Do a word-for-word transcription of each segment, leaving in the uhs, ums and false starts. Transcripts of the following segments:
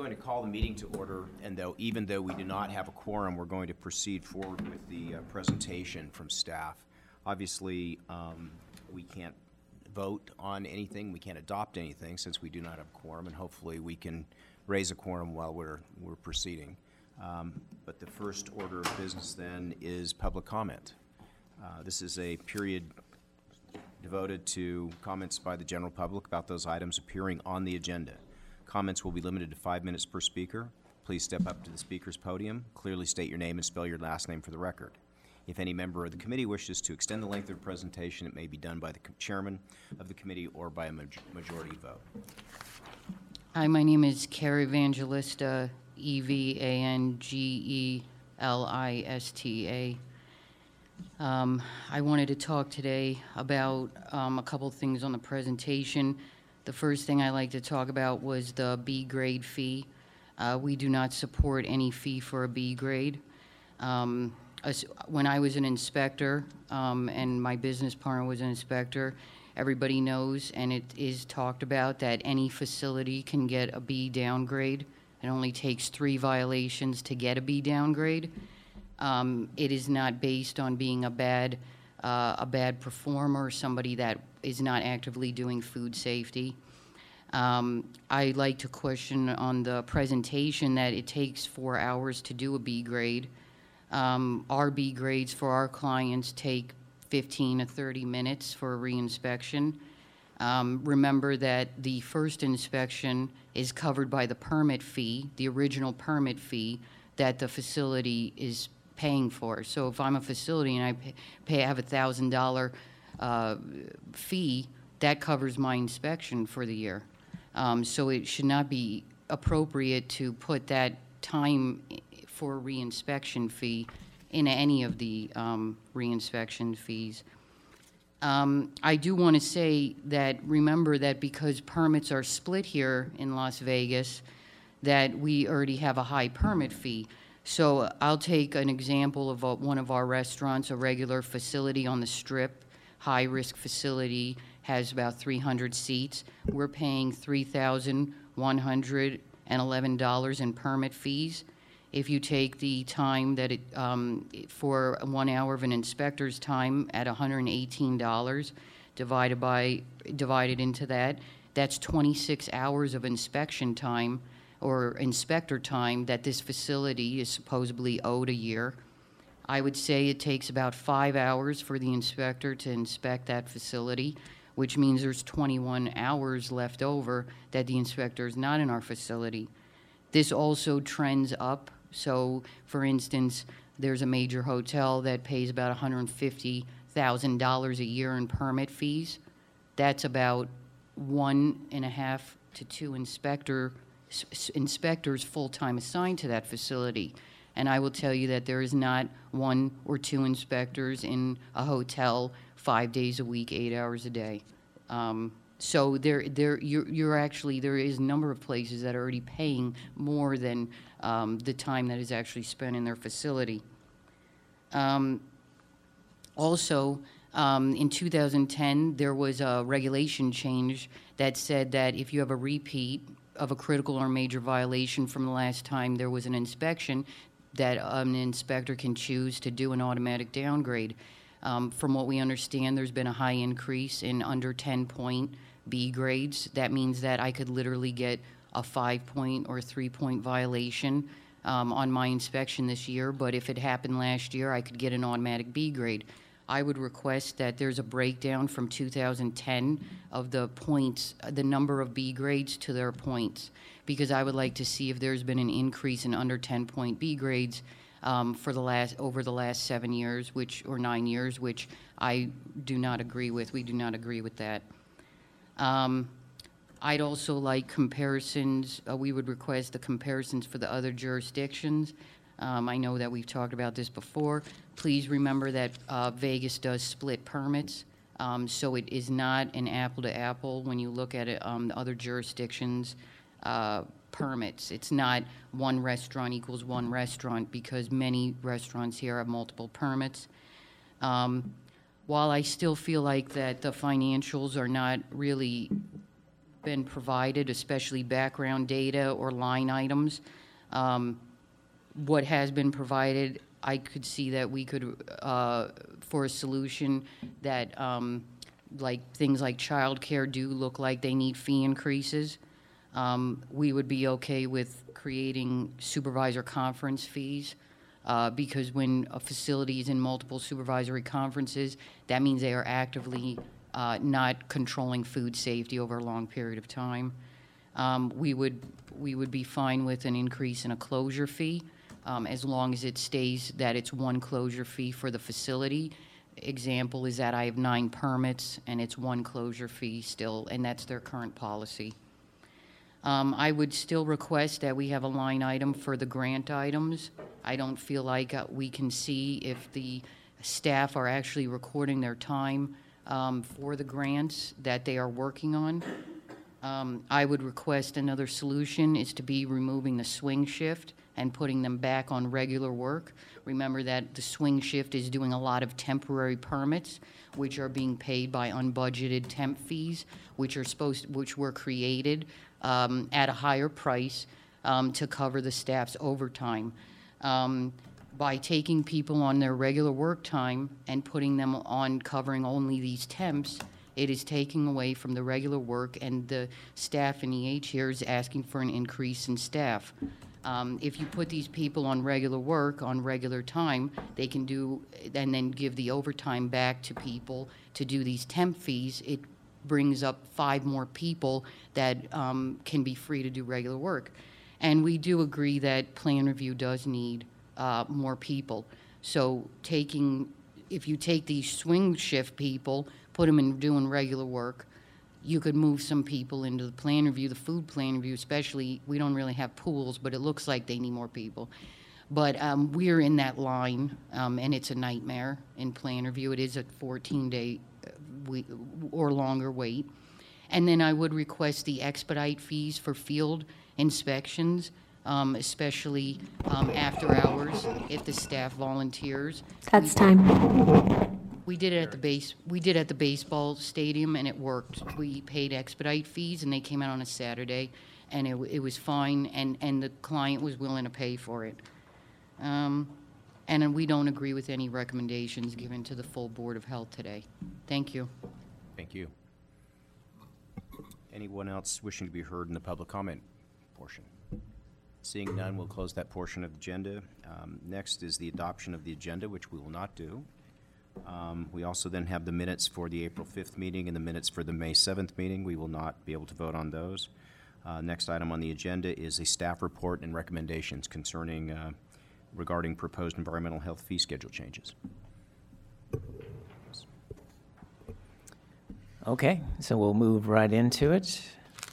going to call the meeting to order, and though, even though we do not have a quorum, we're going to proceed forward with the uh, presentation from staff. Obviously, um, we can't vote on anything, we can't adopt anything since we do not have a quorum, and hopefully we can raise a quorum while we're, we're proceeding. Um, but the first order of business then is public comment. Uh, this is a period devoted to comments by the general public about those items appearing on the agenda. Comments will be limited to five minutes per speaker. Please step up to the speaker's podium, clearly state your name and spell your last name for the record. If any member of the committee wishes to extend the length of the presentation, it may be done by the chairman of the committee or by a majority vote. Hi, my name is Carrie Evangelista, E V A N G E L I S T A. Um, I wanted to talk today about um, a couple things on the presentation. The first thing I like to talk about was the B grade fee. Uh, we do not support any fee for a B grade. Um, as, when I was an inspector um, and my business partner was an inspector, everybody knows, and it is talked about, that any facility can get a B downgrade. It only takes three violations to get a B downgrade. Um, it is not based on being a bad, uh, a bad performer, somebody that is not actively doing food safety. Um, I like to question on the presentation that it takes four hours to do a B grade. Um, our B grades for our clients take fifteen to thirty minutes for a reinspection. Um, remember that the first inspection is covered by the permit fee, the original permit fee that the facility is paying for. So if I'm a facility and I pay, pay have a thousand dollar uh, fee, that covers my inspection for the year. Um, so it should not be appropriate to put that time for a reinspection fee in any of the um, reinspection fees. Um, I do want to say that remember that because permits are split here in Las Vegas, that we already have a high permit fee. So I'll take an example of a, one of our restaurants, a regular facility on the Strip, high-risk facility, has about three hundred seats. We're paying three thousand one hundred eleven dollars in permit fees. If you take the time that it, um, for one hour of an inspector's time at one hundred eighteen dollars, divided by, divided into that, that's twenty-six hours of inspection time or inspector time that this facility is supposedly owed a year. I would say it takes about five hours for the inspector to inspect that facility, which means there's twenty-one hours left over that the inspector is not in our facility. This also trends up. So, for instance, there's a major hotel that pays about one hundred fifty thousand dollars a year in permit fees. That's about one and a half to two inspector inspectors full-time assigned to that facility. And I will tell you that there is not one or two inspectors in a hotel five days a week, eight hours a day. Um, so there, there, you're, you're actually, there is a number of places that are already paying more than um, the time that is actually spent in their facility. Um, also, um, in two thousand ten, there was a regulation change that said that if you have a repeat of a critical or major violation from the last time there was an inspection, that an inspector can choose to do an automatic downgrade. Um, from what we understand, there's been a high increase in under ten point B grades. That means that I could literally get a five point or three point violation um, on my inspection this year, but if it happened last year, I could get an automatic B grade. I would request that there's a breakdown from two thousand ten of the points, the number of B grades to their points, because I would like to see if there's been an increase in under ten point B grades um, for the last, over the last seven years, which, or nine years, which I do not agree with. We do not agree with that. Um, I'd also like comparisons. Uh, we would request the comparisons for the other jurisdictions. Um, I know that we've talked about this before. Please remember that uh, Vegas does split permits, um, so it is not an apple-to-apple when you look at it, um, the other jurisdictions' uh, permits. It's not one restaurant equals one restaurant because many restaurants here have multiple permits. Um, while I still feel like that the financials are not really been provided, especially background data or line items. Um, What has been provided, I could see that we could, uh, for a solution that, um, like, things like childcare do look like they need fee increases. Um, we would be okay with creating supervisor conference fees, uh, because when a facility is in multiple supervisory conferences, that means they are actively uh, not controlling food safety over a long period of time. Um, we would we would be fine with an increase in a closure fee, um, as long as it stays that it's one closure fee for the facility. Example is that I have nine permits and it's one closure fee still, and that's their current policy. Um, I would still request that we have a line item for the grant items. I don't feel like uh, we can see if the staff are actually recording their time um, for the grants that they are working on. Um, I would request another solution is to be removing the swing shift and putting them back on regular work. Remember that the swing shift is doing a lot of temporary permits, which are being paid by unbudgeted temp fees, which are supposed, which were created um, at a higher price um, to cover the staff's overtime. Um, by taking people on their regular work time and putting them on covering only these temps, it is taking away from the regular work, and the staff in E H here is asking for an increase in staff. Um, if you put these people on regular work, on regular time, they can do, and then give the overtime back to people to do these temp fees. It brings up five more people that um, can be free to do regular work. And we do agree that plan review does need uh, more people. So taking, if you take these swing shift people, put them in doing regular work, you could move some people into the plan review, the food plan review especially. We don't really have pools, but it looks like they need more people. But um, we're in that line, um, and it's a nightmare in plan review. It is a fourteen-day week or longer wait. And then I would request the expedite fees for field inspections, um, especially um, after hours, if the staff volunteers. That's time. We did it at the base, we did at the baseball stadium, and it worked. We paid expedite fees, and they came out on a Saturday, and it, it was fine, and, and the client was willing to pay for it. Um, and then we don't agree with any recommendations given to the full Board of Health today. Thank you. Thank you. Anyone else wishing to be heard in the public comment portion? Seeing none, we'll close that portion of the agenda. Um, next is the adoption of the agenda, which we will not do. Um, we also then have the minutes for the April fifth meeting and the minutes for the May seventh meeting. We will not be able to vote on those. Uh, next item on the agenda is a staff report and recommendations concerning uh, regarding proposed environmental health fee schedule changes. Okay, so we'll move right into it.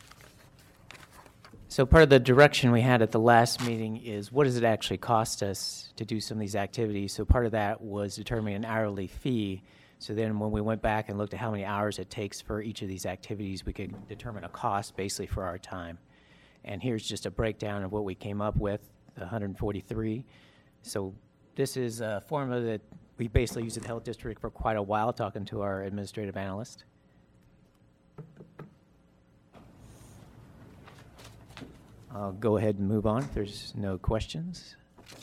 So part of the direction we had at the last meeting is what does it actually cost us to do some of these activities? So part of that was determining an hourly fee. So then when we went back and looked at how many hours it takes for each of these activities, we could determine a cost basically for our time. And here's just a breakdown of what we came up with, one hundred forty-three. So this is a formula that we basically used at the Health District for quite a while, talking to our administrative analyst. I'll go ahead and move on if there's no questions.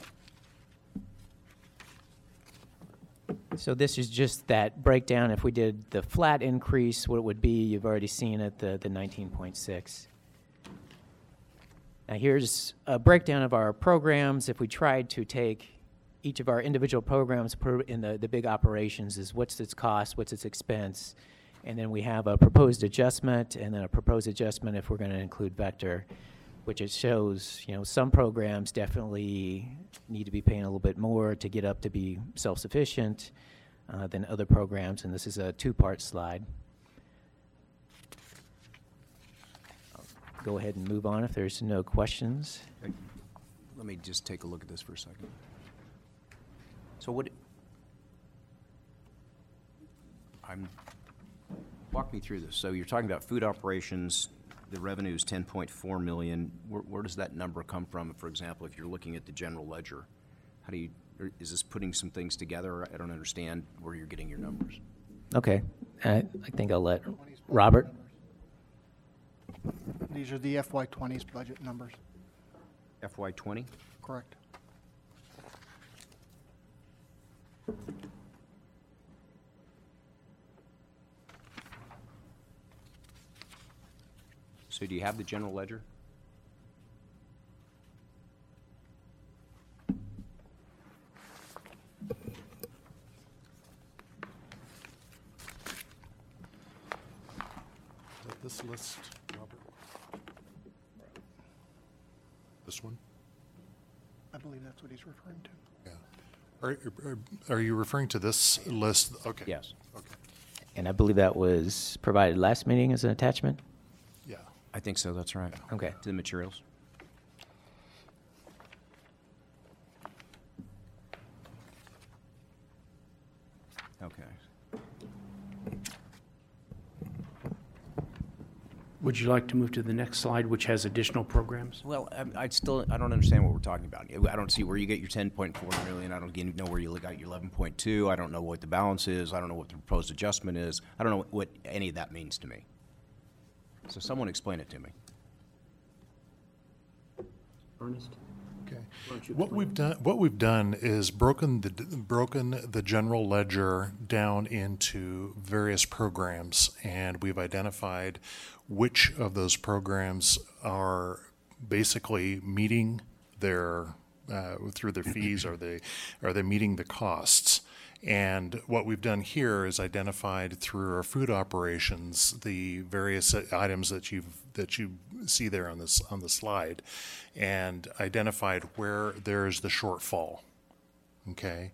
So this is just that breakdown. If we did the flat increase, what it would be, you've already seen it, the, the nineteen point six. Now here's a breakdown of our programs. If we tried to take each of our individual programs per in the, the big operations, is what's its cost, what's its expense, and then we have a proposed adjustment, and then a proposed adjustment if we're going to include Vector, which it shows, you know, some programs definitely need to be paying a little bit more to get up to be self-sufficient uh, than other programs, and this is a two-part slide. I'll go ahead and move on if there's no questions. Let me just take a look at this for a second. So what, I'm, walk me through this. So you're talking about food operations. The revenue is ten point four million. Where, where does that number come from? For example, if you're looking at the general ledger, how do you, or is this putting some things together? I don't understand where you're getting your numbers. Okay, I, I think I'll let Robert. These are the F Y twenty's budget numbers, F Y twenty? correct? So do you have the general ledger? Is that this list, Robert? This one? I believe that's what he's referring to. Yeah. Are, are, are you referring to this list? Okay. Yes. Okay. And I believe that was provided last meeting as an attachment? Yeah. I think so, that's right. Okay. To the materials. Okay. Would you like to move to the next slide, which has additional programs? Well, I, I still, I don't understand what we're talking about. I don't see where you get your ten point four million. I don't get- know where you got your eleven point two. I don't know what the balance is. I don't know what the proposed adjustment is. I don't know what, what any of that means to me. So someone explain it to me. Ernest? Okay. Why don't you What explain? we've done, what we've done is broken the, broken the general ledger down into various programs, and we've identified which of those programs are basically meeting their, uh, through their fees, are they, are they meeting the costs? And what we've done here is identified through our food operations the various items that you've that you see there on this on the slide, and identified where there is the shortfall. Okay.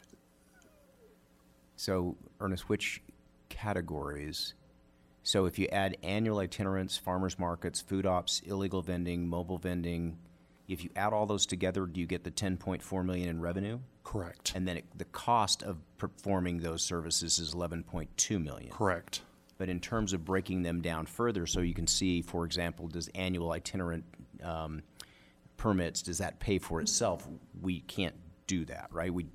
So, Ernest, which categories? So if you add annual itinerants, farmers markets, food ops, illegal vending, mobile vending, if you add all those together, do you get the ten point four million in revenue? Correct. And then it, the cost of performing those services is eleven point two million. Correct. But in terms of breaking them down further, so you can see, for example, does annual itinerant um, permits, does that pay for itself? We can't do that, right? We,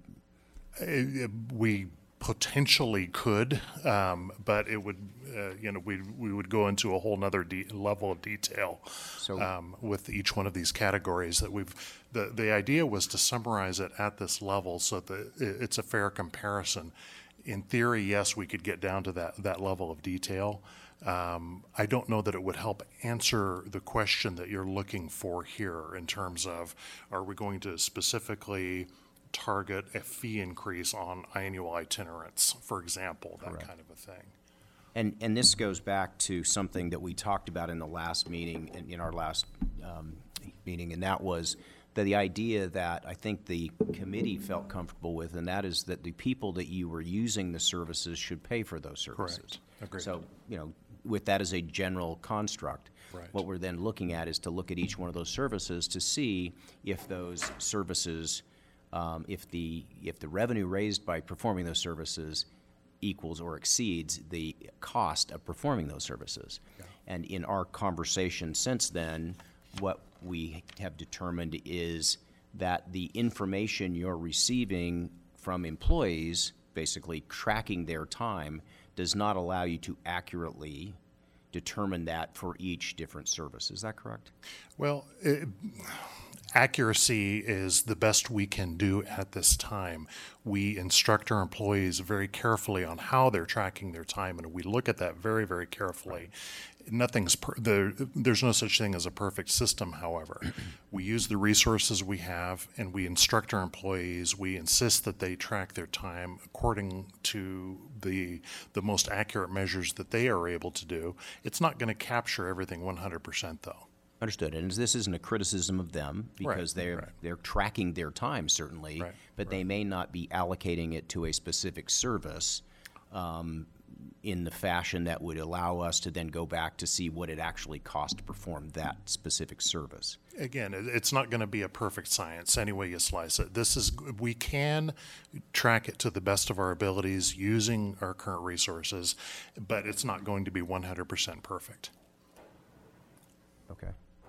Uh, we potentially could, um, but it would, uh, you know, we we would go into a whole nother de- level of detail So- um, with each one of these categories that we've. The the idea was to summarize it at this level so that it- it's a fair comparison. In theory, yes, we could get down to that that level of detail. Um, I don't know that it would help answer the question that you're looking for here in terms of, are we going to specifically target a fee increase on annual itinerants, for example, that kind of a thing. and, and this goes back to something that we talked about in the last meeting, in, in our last um, meeting, and that was the, the idea that I think the committee felt comfortable with, and that is that the people that you were using the services should pay for those services. Correct. Agreed. So, you know, with that as a general construct, Right. what we're then looking at is to look at each one of those services to see if those services, um, if the if the revenue raised by performing those services equals or exceeds the cost of performing those services. And in our conversation since then, what we have determined is that the information you're receiving from employees, basically tracking their time, does not allow you to accurately determine that for each different service. Is that correct? Well, it, accuracy is the best we can do at this time. We instruct our employees very carefully on how they're tracking their time, and we look at that very, very carefully. Nothing's per, there, there's no such thing as a perfect system, however. We use the resources we have, and we instruct our employees. We insist that they track their time according to the the most accurate measures that they are able to do. It's not going to capture everything one hundred percent, though. Understood. And this isn't a criticism of them because they're right. they're tracking their time certainly, Right, but they may not be allocating it to a specific service um, in the fashion that would allow us to then go back to see what it actually cost to perform that specific service. Again, it- it's not going to be a perfect science any way you slice it. This is, we can track it to the best of our abilities using our current resources, but it's not going to be one hundred percent perfect. Okay.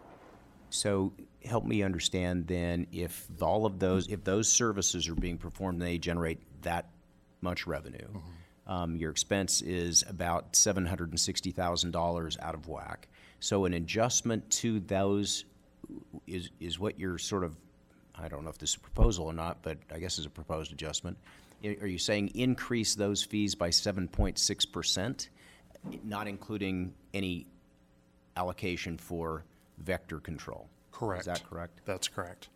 So help me understand then, if all of those, if those services are being performed and they generate that much revenue, um, your expense is about seven hundred sixty thousand dollars out of whack. So an adjustment to those is, is what you're sort of, I don't know if this is a proposal or not, but I guess it's a proposed adjustment. I- Are you saying increase those fees by seven point six percent, not including any allocation for vector control? Correct. Is that correct? That's correct.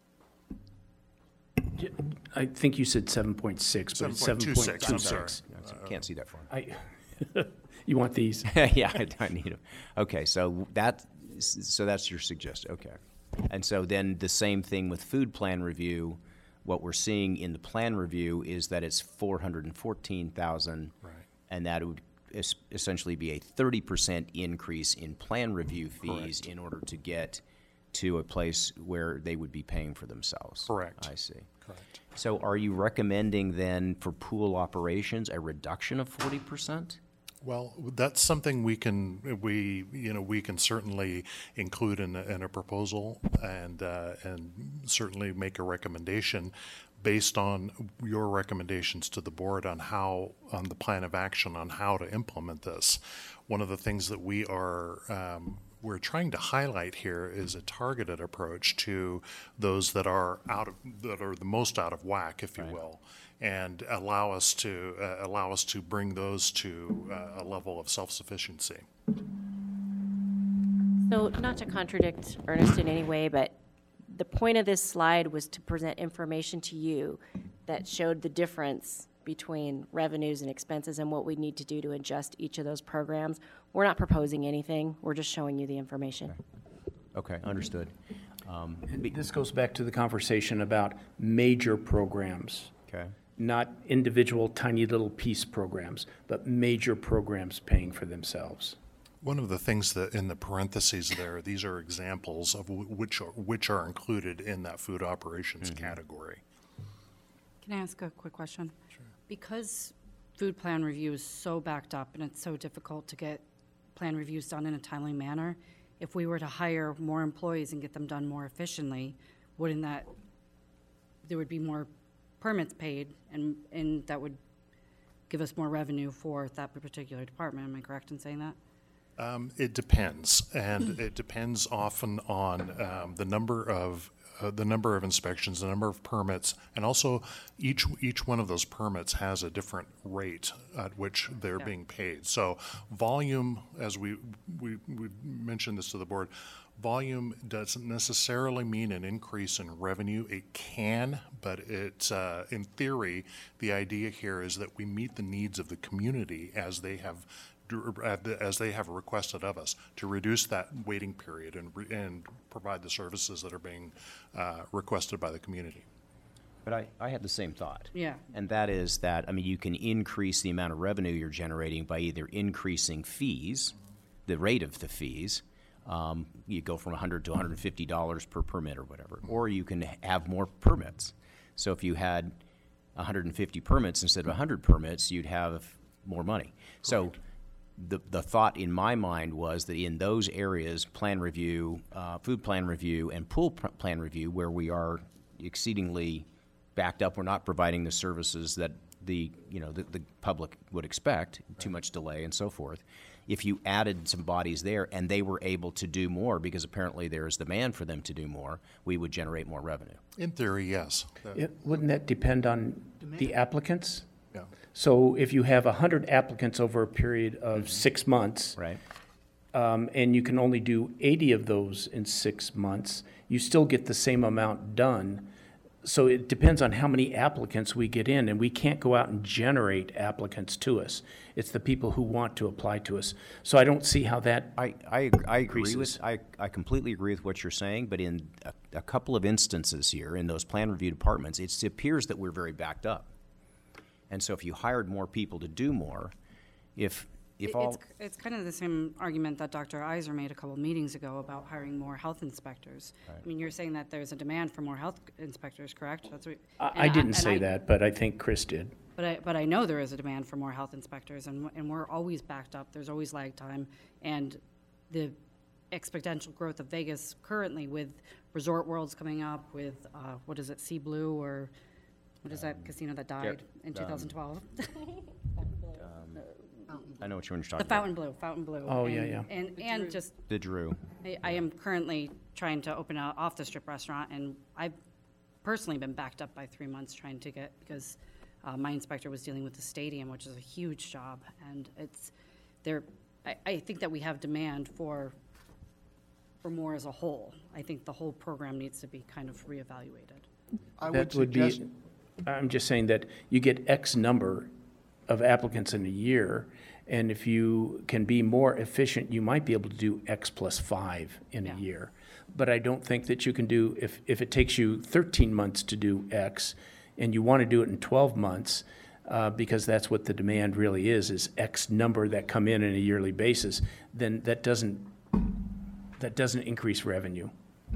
I think you said seven point six, but it's seven seven point point two two six, I'm six. sorry. I can't see that far. I, you want these? Yeah, I, I need them. Okay, so that, so that's your suggestion, okay. And so then the same thing with food plan review, what we're seeing in the plan review is that it's four hundred and fourteen thousand. Right. And that would es- essentially be a thirty percent increase in plan review fees in order to get to a place where they would be paying for themselves. Correct. I see. Correct. So are you recommending then for pool operations a reduction of forty percent? Well, that's something we can, we, you know, we can certainly include in, a- in a proposal and, uh, and certainly make a recommendation based on your recommendations to the board on how, on the plan of action on how to implement this. One of the things that we are, um, we're trying to highlight here is a targeted approach to those that are out of, that are the most out of whack, if you will, and allow us to, uh, allow us to bring those to uh, a level of self-sufficiency. So not to contradict Ernest in any way, but the point of this slide was to present information to you that showed the difference between revenues and expenses and what we need to do to adjust each of those programs. We're not proposing anything. We're just showing you the information. Okay, understood. Um, This goes back to the conversation about major programs, Okay. not individual tiny little piece programs, but major programs paying for themselves. One of the things that in the parentheses there, these are examples of wh- which are, which are included in that food operations category. Can I ask a quick question? Sure. Because food plan review is so backed up and it's so difficult to get plan reviews done in a timely manner, if we were to hire more employees and get them done more efficiently, wouldn't that, there would be more permits paid and, and that would give us more revenue for that particular department? Am I correct in saying that? Um, It depends, and it depends often on um, the number of, uh, the number of inspections, the number of permits, and also each, each one of those permits has a different rate at which they're Yeah. being paid. So volume, as we, we, we mentioned this to the board, volume doesn't necessarily mean an increase in revenue. It can, but it, uh, in theory, the idea here is that we meet the needs of the community as they have as they have requested of us, to reduce that waiting period and, re- and provide the services that are being uh, requested by the community. But I, I had the same thought. Yeah. And that is that, I mean, you can increase the amount of revenue you're generating by either increasing fees, the rate of the fees, um, you go from one hundred to one hundred fifty dollars per permit or whatever, or you can have more permits. So if you had one hundred fifty permits instead of one hundred permits, you'd have more money. So the, the thought in my mind was that in those areas, plan review, uh, food plan review, and pool pr- plan review, where we are exceedingly backed up, we're not providing the services that the, you know, the, the public would expect, too much delay and so forth. If you added some bodies there and they were able to do more, because apparently there is demand for them to do more, we would generate more revenue. In theory, yes. Uh, It- Wouldn't that depend on the applicants? yeah. So if you have one hundred applicants over a period of six months, Right? um, and you can only do eighty of those in six months, you still get the same amount done. So it depends on how many applicants we get in, and we can't go out and generate applicants to us. It's the people who want to apply to us. So I don't see how that, I, I, ag- I agree with, Increases. I, I completely agree with what you're saying, but in a, a couple of instances here, in those plan review departments, it's- it appears that we're very backed up. And so if you hired more people to do more, if, if It- all, It's, it's kind of the same argument that Doctor Iser made a couple of meetings ago about hiring more health inspectors. I mean, you're saying that there's a demand for more health inspectors, correct? That's what. I, and I didn't and say I- that, but I think Chris did. But I, but I know there is a demand for more health inspectors, and, and we're always backed up, there's always lag time, and the exponential growth of Vegas currently with Resort Worlds coming up, with, uh, what is it, Sea Blue, or what is that casino that died in two thousand twelve? I know which one you're The talking about. Fountain Blue, Fountain Blue. Oh, yeah, and- yeah. And, and just, The Drew. I, I am currently trying to open a off-the-strip restaurant, and I've personally been backed up by three months trying to get, because uh, my inspector was dealing with the stadium, which is a huge job, and it's, there, I, I think that we have demand for, for more as a whole. I think the whole program needs to be kind of reevaluated. I would That would be, suggest, I'm just saying that you get X number of applicants in a year, and if you can be more efficient, you might be able to do X plus five in a Yeah. year. But I don't think that you can do, if, if it takes you thirteen months to do X, and you want to do it in twelve months, uh, because that's what the demand really is, is X number that come in on a yearly basis, then that doesn't, that doesn't increase revenue.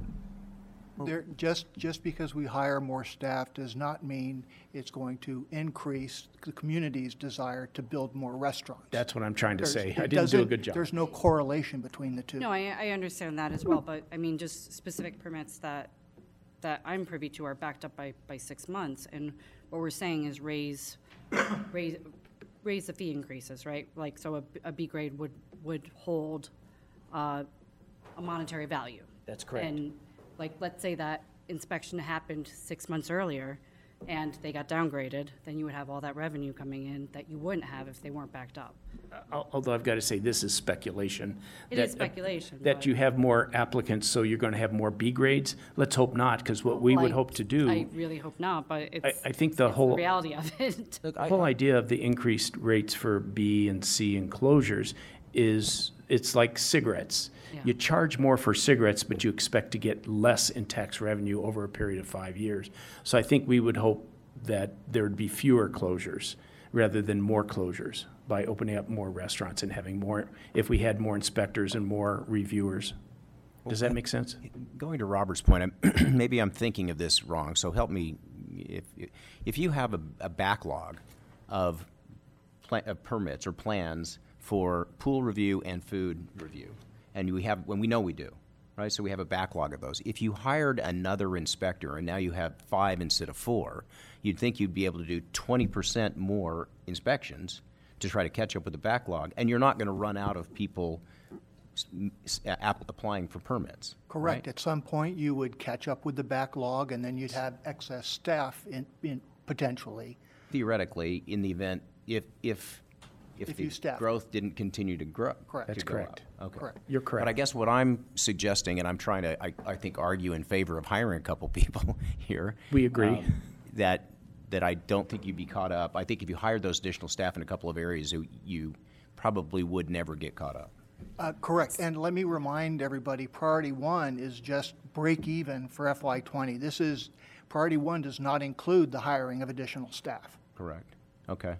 there, just, just because we hire more staff does not mean it's going to increase the community's desire to build more restaurants. That's what I'm trying to There's- say. it I didn't do a doesn't- good job. There's no correlation between the two. No, I, I understand that as well, but I mean, just specific permits that, that I'm privy to are backed up by, by six months. And what we're saying is raise, raise, raise the fee increases, right? Like, so a, a B grade would, would hold, uh, a monetary value. That's correct. And like, let's say that inspection happened six months earlier and they got downgraded, then you would have all that revenue coming in that you wouldn't have if they weren't backed up. Al- Although I've got to say, this is speculation. It that- is speculation, That but- you have more applicants, so you're going to have more B grades? Let's hope not, because what we would Like, hope to do, I really hope not, but it's. I think the it's whole- reality of it. Look, the I, whole idea of the increased rates for B and C enclosures is, it's like cigarettes. Yeah. You charge more for cigarettes, but you expect to get less in tax revenue over a period of five years. So I think we would hope that there would be fewer closures rather than more closures by opening up more restaurants and having more, if we had more inspectors and more reviewers. Does that make sense? going to Robert's point, I'm, maybe I'm thinking of this wrong, so help me. If, if you have a, a backlog of, pla- of permits or plans for pool review and food review, and we have, when we know we do, right? So we have a backlog of those. If you hired another inspector and now you have five instead of four, you'd think you'd be able to do twenty percent more inspections to try to catch up with the backlog, and you're not going to run out of people s- s- app- applying for permits. Correct. right? At some point, you would catch up with the backlog, and then you'd have excess staff in, in, potentially. Theoretically, in the event, if, if, if If the you staff. growth didn't continue to grow. Correct. to That's go up. correct. Okay. Correct. You're correct. But I guess what I'm suggesting, and I'm trying to, I, I think, argue in favor of hiring a couple people here. We agree. um, That, that I don't think you'd be caught up. I think if you hired those additional staff in a couple of areas, you- you probably would never get caught up. Uh, Correct. And let me remind everybody, priority one is just break even for F Y twenty. This is, priority one does not include the hiring of additional staff. Correct. Okay.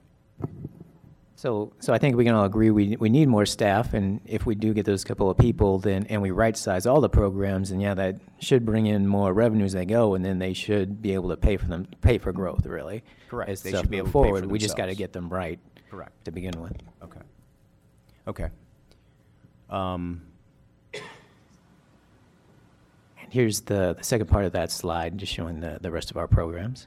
So, so I think we can all agree we, we need more staff, and if we do get those couple of people, then, and we right-size all the programs, and yeah, that should bring in more revenue as they go, and then they should be able to pay for them, pay for growth, really. Correct. As They stuff should be move able to pay for forward. We just got to themselves. get them right. Correct. To begin with. Okay. Okay. Um, And here's the, the second part of that slide, just showing the, the rest of our programs.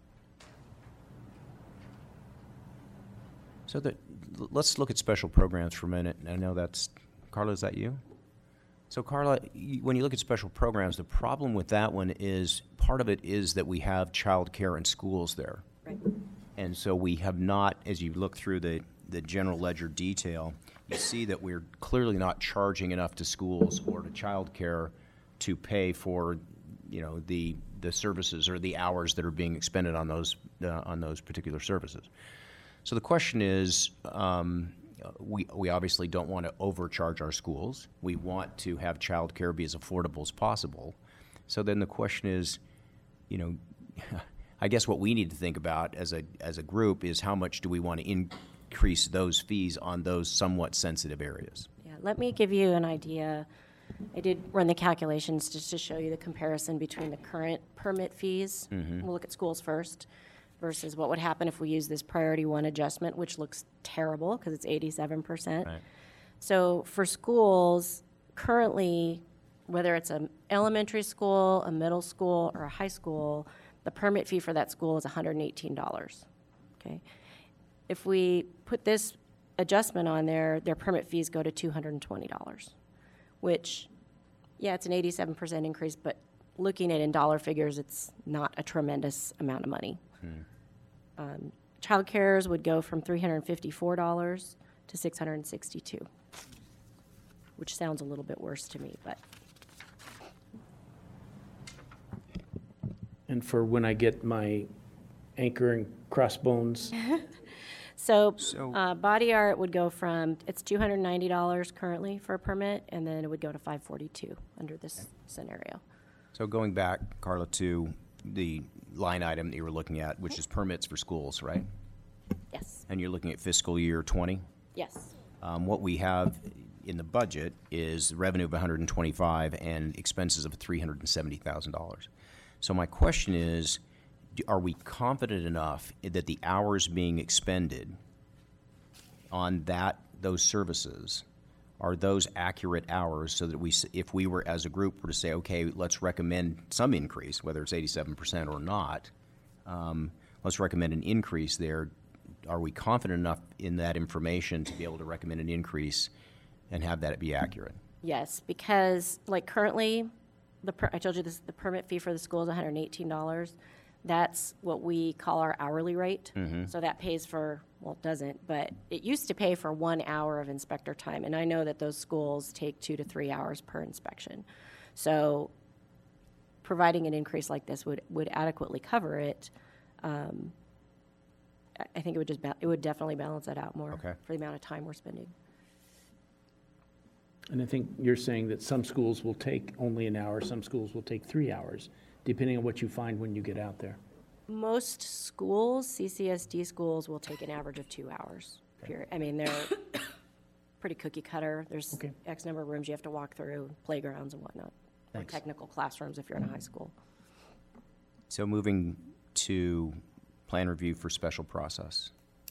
So that, let's look at special programs for a minute. I know that's, Carla, is that you? So Carla, you- when you look at special programs, the problem with that one is, part of it is that we have childcare in schools there. Right. And so we have not, as you look through the, the general ledger detail, you see that we're clearly not charging enough to schools or to childcare to pay for, you know, the, the services or the hours that are being expended on those, uh, on those particular services. So the question is, um, we, we obviously don't want to overcharge our schools. We want to have childcare be as affordable as possible. So then the question is, you know, I guess what we need to think about as a, as a group is how much do we want to increase those fees on those somewhat sensitive areas? Yeah, let me give you an idea. I did run the calculations just to show you the comparison between the current permit fees. We'll look at schools first versus what would happen if we use this priority one adjustment, which looks terrible because it's eighty-seven percent. Right. So for schools, currently, whether it's an elementary school, a middle school, or a high school, the permit fee for that school is one hundred eighteen dollars. Okay? If we put this adjustment on there, their permit fees go to two hundred twenty dollars, which, yeah, it's an eighty-seven percent increase, but looking at in dollar figures, it's not a tremendous amount of money. Um, child cares would go from three hundred fifty-four dollars to six hundred sixty-two dollars, which sounds a little bit worse to me, but And for when I get my anchor and crossbones, So, So- uh, body art would go from, it's two hundred ninety dollars currently for a permit, and then it would go to five forty-two under this scenario. So going back, Carla, to the line item that you were looking at, which is permits for schools, right? Yes, And you're looking at fiscal year twenty? yes. Um, what we have in the budget is revenue of one hundred twenty-five and expenses of three hundred seventy thousand dollars. So my question is, do- are we confident enough that the hours being expended on that, those services, are those accurate hours so that we, s- if we were, as a group, were to say, okay, let's recommend some increase, whether it's eighty-seven percent or not, um, let's recommend an increase there, are we confident enough in that information to be able to recommend an increase and have that be accurate? Yes, because like currently, the, per- I told you this, the permit fee for the school is one hundred eighteen dollars. That's what we call our hourly rate. So that pays for, well, it doesn't, but it used to pay for one hour of inspector time. And I know that those schools take two to three hours per inspection. So providing an increase like this would, would adequately cover it. Um, I- I think it would just, ba- it would definitely balance that out more Okay. for the amount of time we're spending. and I think you're saying that some schools will take only an hour, some schools will take three hours, depending on what you find when you get out there. Most schools, C C S D schools, will take an average of two hours, period. I mean, they're pretty cookie cutter. There's Okay. X number of rooms you have to walk through, playgrounds and whatnot, or Thanks. technical classrooms if you're in a high school. So moving to plan review for special process.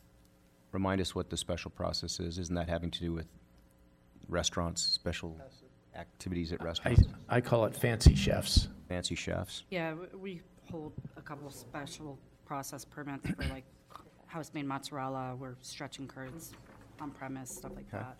Remind us what the special process is. Isn't that having to do with restaurants, special activities at I, restaurants, I call it fancy chefs. fancy chefs? Yeah, w- we hold a couple of special process permits for like house-made mozzarella, we're stretching curds on premise, stuff like that.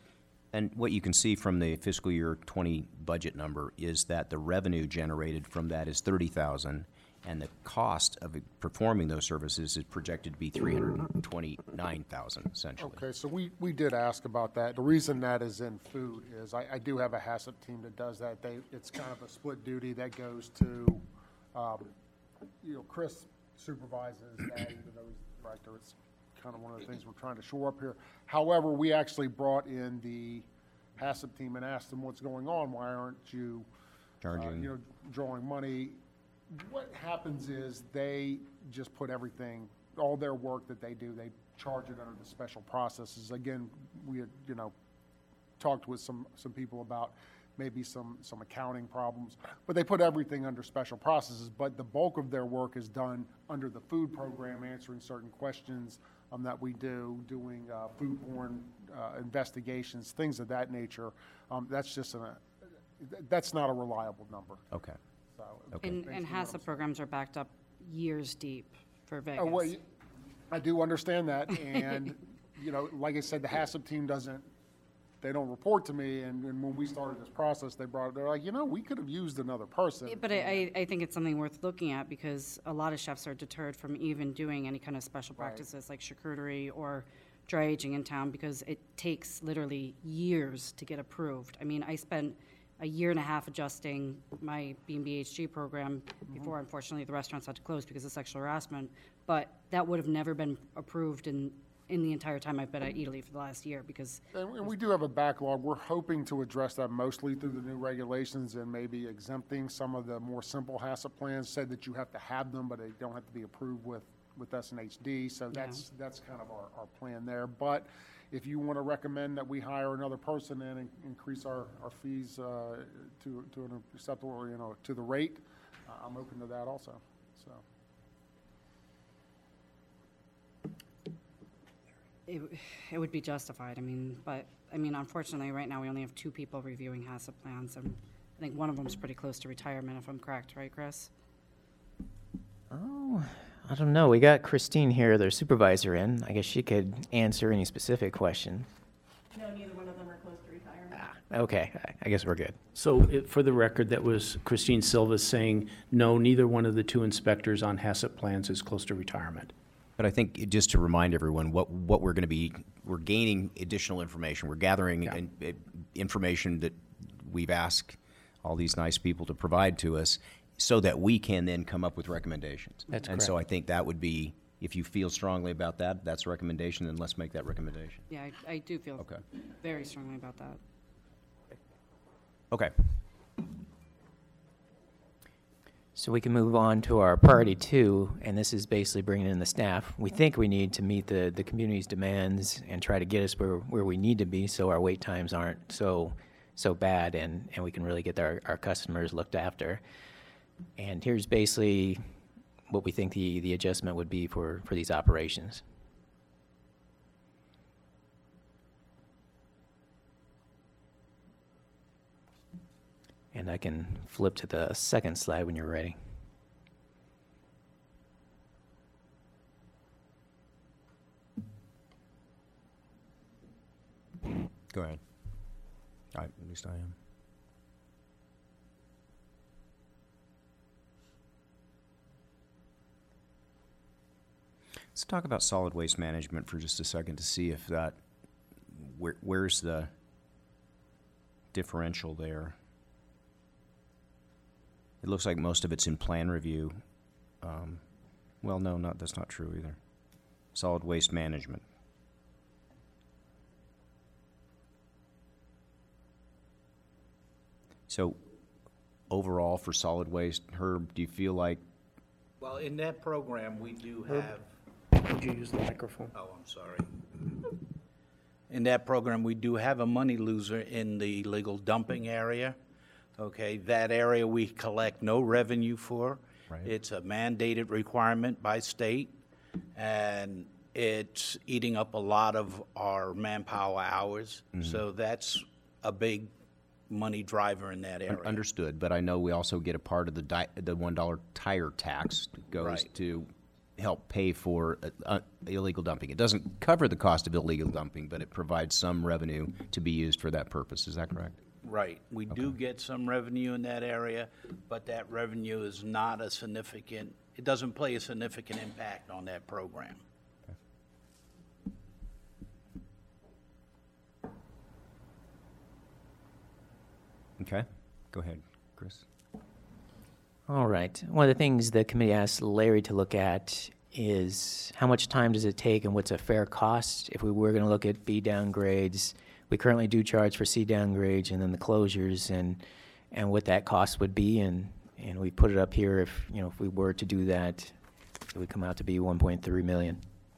And what you can see from the fiscal year twenty budget number is that the revenue generated from that is thirty thousand, and the cost of performing those services is projected to be three hundred twenty-nine thousand, essentially. Okay, so we, we did ask about that. The reason that is in food is I, I do have a HACCP team that does that. They, it's kind of a split duty that goes to, um, you know, Chris supervises that, even though he's the director. It's kind of one of the things we're trying to shore up here. However, we actually brought in the HACCP team and asked them what's going on. Why aren't you, uh, Charging. you know, drawing money? What happens is they just put everything, all their work that they do, they charge it under the special processes. Again, we had, you know, talked with some, some people about maybe some, some accounting problems, but they put everything under special processes, but the bulk of their work is done under the food program, answering certain questions um, that we do, doing uh, foodborne uh, investigations, things of that nature. Um, That's just, a, that's not a reliable number. Okay. So, Okay. And, and HACCP programs are backed up years deep for Vegas. Oh, well, y- I do understand that, and, you know, like I said, the HACCP team doesn't, they don't report to me, and, and when we started this process, they brought, they're like, you know, we could have used another person. But I, I I think it's something worth looking at because a lot of chefs are deterred from even doing any kind of special practices like charcuterie or dry aging in town because it takes literally years to get approved. I mean, I spent a year and a half adjusting my B and B H G program before, unfortunately, the restaurants had to close because of sexual harassment. But that would have never been approved in, in the entire time I've been at Italy for the last year because And and we do have a backlog. We're hoping to address that mostly through the new regulations and maybe exempting some of the more simple HACCP plans, said that you have to have them, but they don't have to be approved with, with S N H D. So that's, that's kind of our, our plan there. But if you want to recommend that we hire another person and in- increase our, our fees uh, to, to an acceptable, you know, to the rate, uh, I'm open to that also, so. it, w- it would be justified, I mean, but, I mean, unfortunately, right now, we only have two people reviewing HACCP plans, and I think one of them is pretty close to retirement, if I'm correct, right, Chris? Oh, I don't know. We got Christine here, their supervisor, in. I guess she could answer any specific question. No, neither one of them are close to retirement. Okay, I- I guess we're good. So it- for the record, that was Christine Silva saying, no, neither one of the two inspectors on HACCP plans is close to retirement. But I think it- just to remind everyone, what, what we're going to be, we're gaining additional information. We're gathering Yeah. in, in- information that we've asked all these nice people to provide to us so that we can then come up with recommendations. That's And so I correct. think that would be, if you feel strongly about that, that's a recommendation, then let's make that recommendation. Yeah, I, I do feel Okay. very strongly about that. Okay. So we can move on to our priority two, and this is basically bringing in the staff. We think we need to meet the, the community's demands and try to get us where, where we need to be so our wait times aren't so so bad and, and we can really get our, our customers looked after. And here's basically what we think the, the adjustment would be for, for these operations. And I can flip to the second slide when you're ready. Go ahead. I, at least I am. Let's talk about solid waste management for just a second to see if that, where, where's the differential there? It looks like most of it's in plan review. Um, well, no, not, that's not true either. Solid waste management. So overall for solid waste, Herb, do you feel like, Well, in that program, we do have, Would you use the microphone? oh, I'm sorry. In that program, we do have a money loser in the illegal dumping area. Okay, that area we collect no revenue for. Right. It's a mandated requirement by state, and it's eating up a lot of our manpower hours. So that's a big money driver in that area. understood, but I know we also get a part of the di- the one dollar tire tax that goes Right. to help pay for uh, uh, illegal dumping. It doesn't cover the cost of illegal dumping, but it provides some revenue to be used for that purpose. Is that correct? Right. We do get some revenue in that area, but that revenue is not a significant, it doesn't play a significant impact on that program. Okay, go ahead, Chris. All right. One of the things the committee asked Larry to look at is how much time does it take and what's a fair cost if we were going to look at B downgrades. We currently do charge for C downgrades and then the closures and and what that cost would be, and and we put it up here. If you know if we were to do that, it would come out to be one point three million.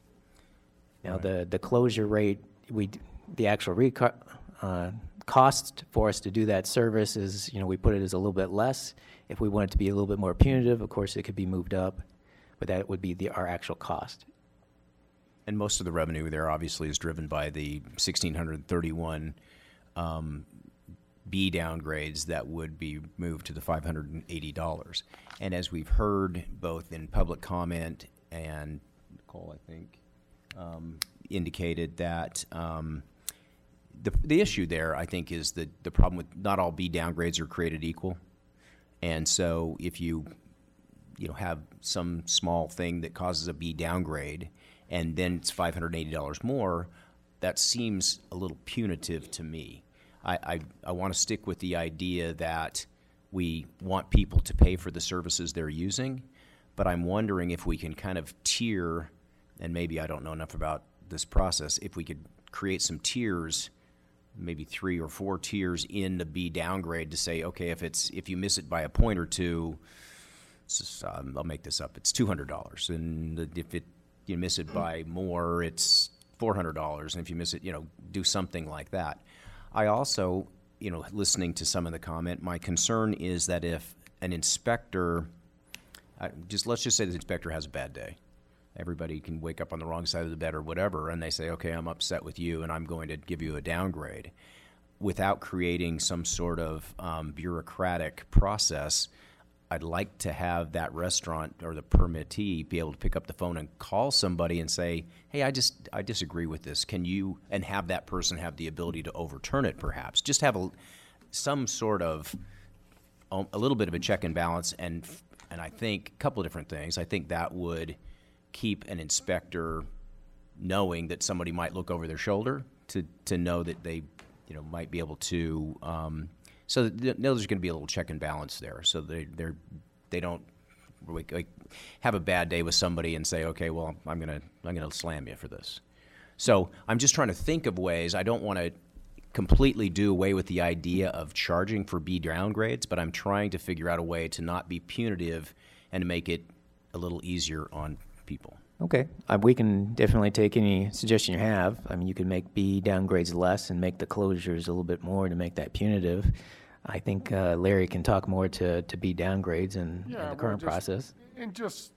Now the the closure rate, we d- the actual reco- uh, cost for us to do that service is, you know, we put it as a little bit less. If we want it to be a little bit more punitive, of course, it could be moved up, but that would be the our actual cost. And most of the revenue there obviously is driven by the one thousand six hundred thirty-one um, B downgrades that would be moved to the five hundred eighty dollars. And as we've heard both in public comment and Nicole, I think, um, indicated that um, the, the issue there, I think, is the, the problem with not all B downgrades are created equal. And so if you, you know, have some small thing that causes a B downgrade and then it's five hundred eighty dollars more, that seems a little punitive to me. I, I, I want to stick with the idea that we want people to pay for the services they're using, but I'm wondering if we can kind of tier, and maybe I don't know enough about this process, if we could create some tiers, maybe three or four tiers in the B downgrade to say, okay, if it's if you miss it by a point or two, it's just, um, I'll make this up, it's two hundred dollars, and the- if it you miss it by more, it's four hundred dollars, and if you miss it, you know, do something like that. I also, you know, listening to some of the comment, my concern is that if an inspector, I, just let's just say the inspector has a bad day. Everybody can wake up on the wrong side of the bed or whatever, and they say, okay, I'm upset with you, and I'm going to give you a downgrade. Without creating some sort of um, bureaucratic process, I'd like to have that restaurant or the permittee be able to pick up the phone and call somebody and say, hey, I just, I disagree with this. Can you, and have that person have the ability to overturn it perhaps. Just have a, some sort of, um, a little bit of a check and balance, and, and I think a couple of different things. I think that would keep an inspector knowing that somebody might look over their shoulder to, to know that they, you know, might be able to, um, so that know there's going to be a little check and balance there, so they they're they don't like, like have a bad day with somebody and say, okay, well, I'm gonna I'm gonna slam you for this. So I'm just trying to think of ways. I don't want to completely do away with the idea of charging for B downgrades, but I'm trying to figure out a way to not be punitive and to make it a little easier on people. Okay, uh, we can definitely take any suggestion you have. I mean, you can make B downgrades less and make the closures a little bit more to make that punitive. I think uh, Larry can talk more to, to B downgrades and, Yeah, and the well, current just- process. And just,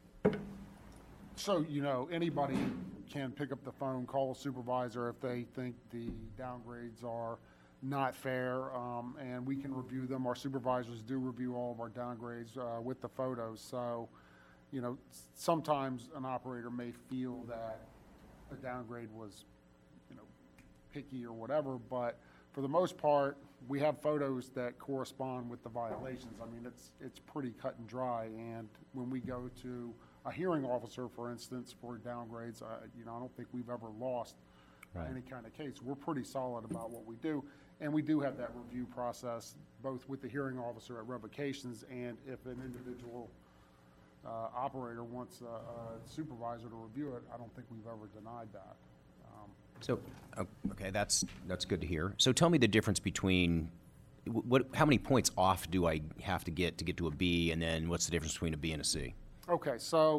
so you know, anybody can pick up the phone, call a supervisor if they think the downgrades are not fair, um, and we can review them. Our supervisors do review all of our downgrades uh, with the photos. So, you know, s- sometimes an operator may feel that a downgrade was, you know, picky or whatever, but for the most part, we have photos that correspond with the violations. I mean, it's, it's pretty cut and dry, and when we go to a hearing officer, for instance, for downgrades, uh, you know, I don't think we've ever lost Right. any kind of case. We're pretty solid about what we do, and we do have that review process, both with the hearing officer at revocations, and if an individual uh, operator wants a a supervisor to review it, I don't think we've ever denied that. Um, So, o- okay, that's, that's good to hear. So tell me the difference between, wh- what, how many points off do I have to get to get to a B, and then what's the difference between a B and a C? Okay, so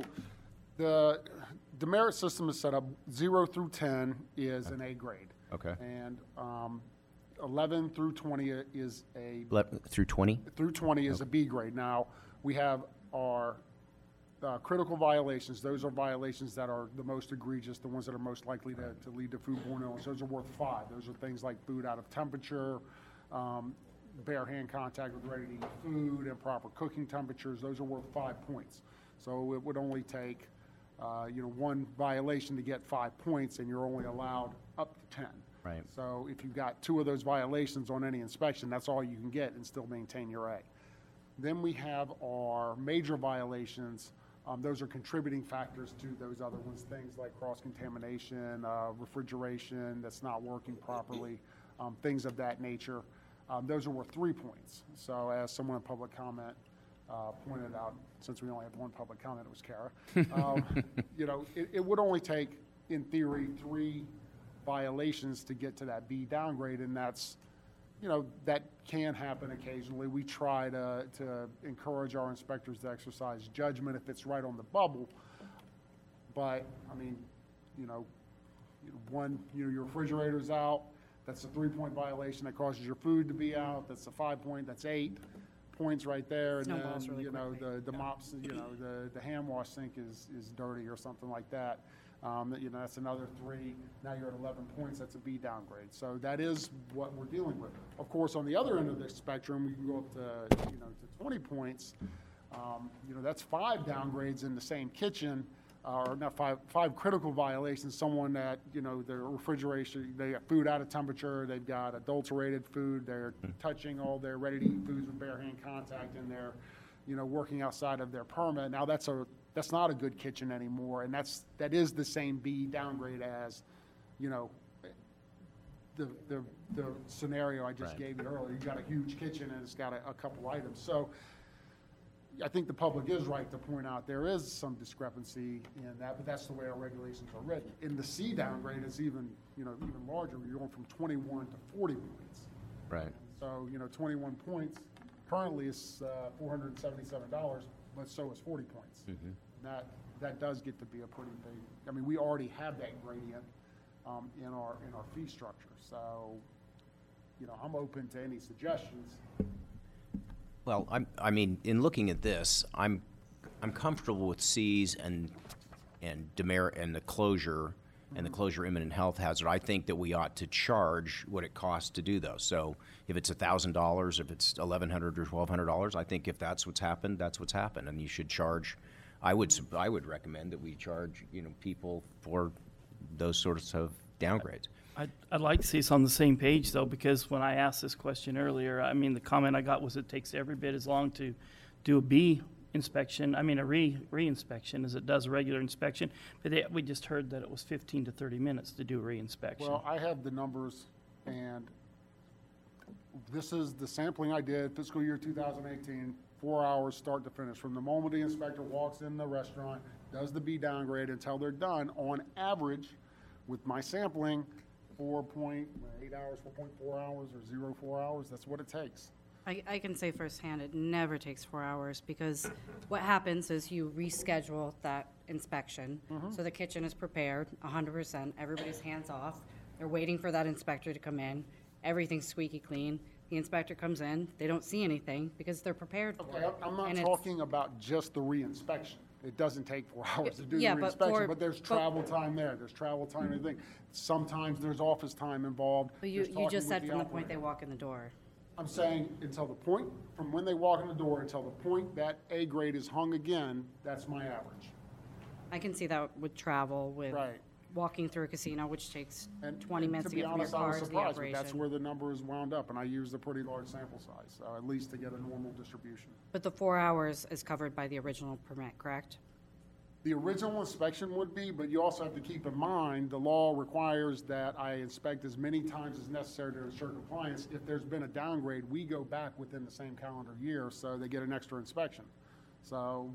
the demerit system is set up, zero through ten is an A grade. Okay. And um, eleven through twenty is a, Le- Through twenty? through twenty is a B grade. Now, we have our uh, critical violations. Those are violations that are the most egregious, the ones that are most likely to, to lead to foodborne illness. Those are worth five. Those are things like food out of temperature, um, bare hand contact with ready-to-eat food, improper cooking temperatures. Those are worth five points. So it would only take, uh, you know, one violation to get five points, and you're only allowed up to ten. Right. So if you've got two of those violations on any inspection, that's all you can get and still maintain your A. Then we have our major violations. Um, those are contributing factors to those other ones, things like cross-contamination, uh, refrigeration that's not working properly, um, things of that nature. Um, those are worth three points. So as someone in public comment uh, pointed out, since we only had one public comment, it was Kara, um, you know, it, it would only take, in theory, three violations to get to that B downgrade, and that's, you know, that can happen occasionally. We try to, to encourage our inspectors to exercise judgment if it's right on the bubble. But, I mean, you know, one, you know, your refrigerator's out, that's a three-point violation that causes your food to be out, that's a five-point, that's eight points right there. And Snowballs then, really you know, quickly. the, the mops, you know, the, the hand wash sink is, is dirty or something like that. Um, you know, that's another three. Now you're at eleven points, that's a B downgrade. So that is what we're dealing with. Of course, on the other end of the spectrum, we can go up to, you know, to twenty points. Um, you know, that's five downgrades in the same kitchen, uh, or not five, five critical violations. Someone that, you know, their refrigeration, they got food out of temperature, they've got adulterated food, they're touching all their ready-to-eat foods with bare hand contact, and they're, you know, working outside of their permit. Now, that's a, that's not a good kitchen anymore, and that's, that is the same B downgrade as, you know, the, the, the scenario I just Right. gave you earlier. You've got a huge kitchen and it's got a, a couple items. So I think the public is right to point out there is some discrepancy in that, but that's the way our regulations are written. In the C downgrade, it's even, you know, even larger. You're going from twenty-one to forty points. Right. So, you know, twenty-one points currently is uh, four hundred and seventy-seven dollars, but so is forty points. Mm-hmm. That, that does get to be a pretty big, I mean, we already have that gradient um, in our, in our fee structure. So, you know, I'm open to any suggestions. Well, I'm, I mean, in looking at this, I'm, I'm comfortable with C's and, and demerit and the closure and the closure imminent health hazard, I think that we ought to charge what it costs to do those. So if it's one thousand dollars, if it's eleven hundred dollars or twelve hundred dollars, I think if that's what's happened, that's what's happened, and you should charge. I would, sub- I would recommend that we charge, you know, people for those sorts of downgrades. I'd, I'd like to see us on the same page, though, because when I asked this question earlier, I mean, the comment I got was it takes every bit as long to do a B inspection, I mean, a re, re-inspection as it does a regular inspection. But they, we just heard that it was fifteen to thirty minutes to do a re-inspection. Well, I have the numbers, and this is the sampling I did fiscal year two thousand eighteen, four hours start to finish. From the moment the inspector walks in the restaurant, does the B downgrade until they're done, on average, with my sampling, four point eight hours, four point four hours, or zero four hours, that's what it takes. I, I can say firsthand, it never takes four hours because what happens is you reschedule that inspection. So the kitchen is prepared, one hundred percent, everybody's hands off. They're waiting for that inspector to come in. Everything's squeaky clean. The inspector comes in, they don't see anything because they're prepared for Okay, it. I'm not And it's- talking about just the re-inspection. It doesn't take four hours to do the Yeah, but re-inspection, for- but there's but- travel time there, there's travel time, and everything. Sometimes there's office time involved. But you, There's you talking just with said from the point operator. they walk in the door. I'm saying until the point, from when they walk in the door until the point that A grade is hung again, that's my average. I can see that with travel, with Right. walking through a casino, which takes And twenty and minutes to be get from your honest, I was car to the surprised, but That's operation. where the number is wound up, and I used a pretty large sample size, so at least to get a normal distribution. But the four hours is covered by the original permit, correct? The original inspection would be, but you also have to keep in mind, the law requires that I inspect as many times as necessary to ensure compliance. If there's been a downgrade, we go back within the same calendar year, so they get an extra inspection. So,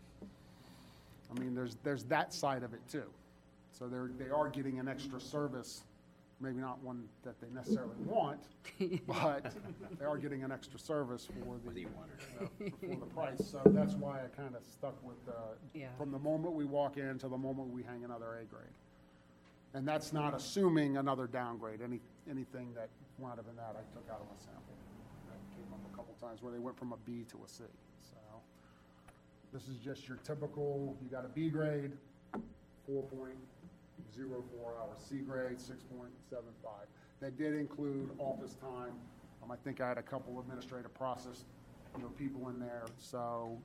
I mean, there's, there's that side of it too. So they're, they are getting an extra service, maybe not one that they necessarily want, but they are getting an extra service for the, you know, for the price. So that's why I kind of stuck with, uh, Yeah. from the moment we walk in to the moment we hang another A grade. And that's not assuming another downgrade. Any, anything that wound up in that, I took out of my sample. That came up a couple times where they went from a B to a C. So this is just your typical, you got a B grade, four point zero four hours, C grade, six point seven five. That did include office time. Um, I think I had a couple administrative process, you know, people in there, so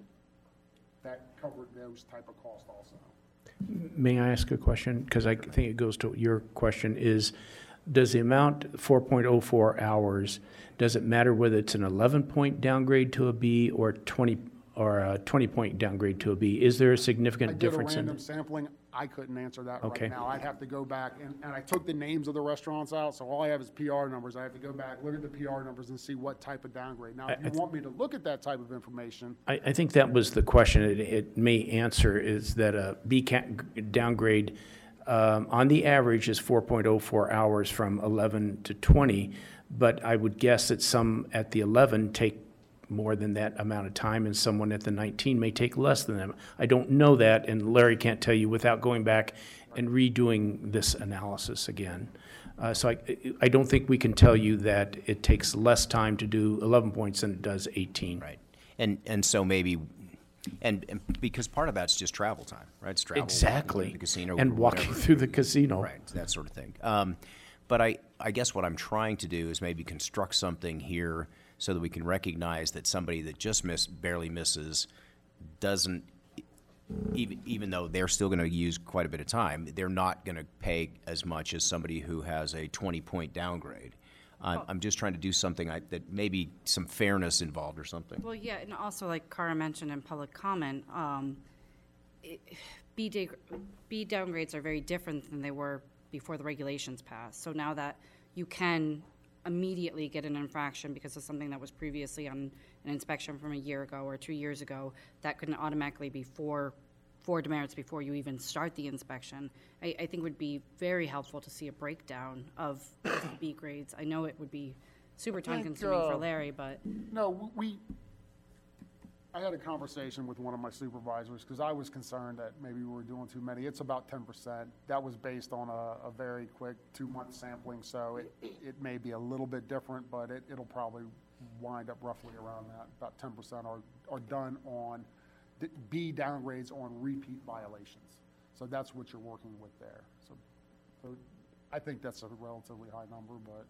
that covered those type of costs also. May I ask a question? Because I think it goes to your question is, does the amount, four point oh four hours, does it matter whether it's an eleven-point downgrade to a B or twenty, or a twenty-point downgrade to a B? Is there a I significant did a difference in random it? sampling. I couldn't answer that Okay. right now. I'd have to go back, and, and I took the names of the restaurants out, so all I have is P R numbers. I have to go back, look at the P R numbers and see what type of downgrade. Now, if I- I you th- want me to look at that type of information, I, I think that was the question it, it may answer, is that a B ca- downgrade um, on the average is four point oh four hours from eleven to twenty, but I would guess that some at the eleven take more than that amount of time, and someone at the nineteen may take less than that. I don't know that, and Larry can't tell you without going back and redoing this analysis again. Uh, so I, I don't think we can tell you that it takes less time to do eleven points than it does eighteen. Right. And, and so maybe, and, and because part of that's just travel time, right? It's travel. walking through Exactly. The casino. And or walking whatever. through the casino. Right, that sort of thing. Um, but I, I guess what I'm trying to do is maybe construct something here so that we can recognize that somebody that just miss, barely misses doesn't, even, even though they're still going to use quite a bit of time, they're not going to pay as much as somebody who has a twenty-point downgrade. I'm, I'm just trying to do something I, that maybe some fairness involved or something. Well, yeah, and also like Cara mentioned in public comment, um, it, B, de- B downgrades are very different than they were before the regulations passed. So now that you can immediately get an infraction because of something that was previously on an inspection from a year ago or two years ago, that couldn't automatically be four, four demerits before you even start the inspection. I, I think would be very helpful to see a breakdown of the B grades. I know it would be super time consuming uh, for Larry, but no, we, I had a conversation with one of my supervisors, because I was concerned that maybe we were doing too many. It's about ten percent. That was based on a, a very quick two-month sampling, so it, it may be a little bit different, but it, it'll probably wind up roughly around that. About ten percent are, are done on, B downgrades on repeat violations. So that's what you're working with there. So, so I think that's a relatively high number, but.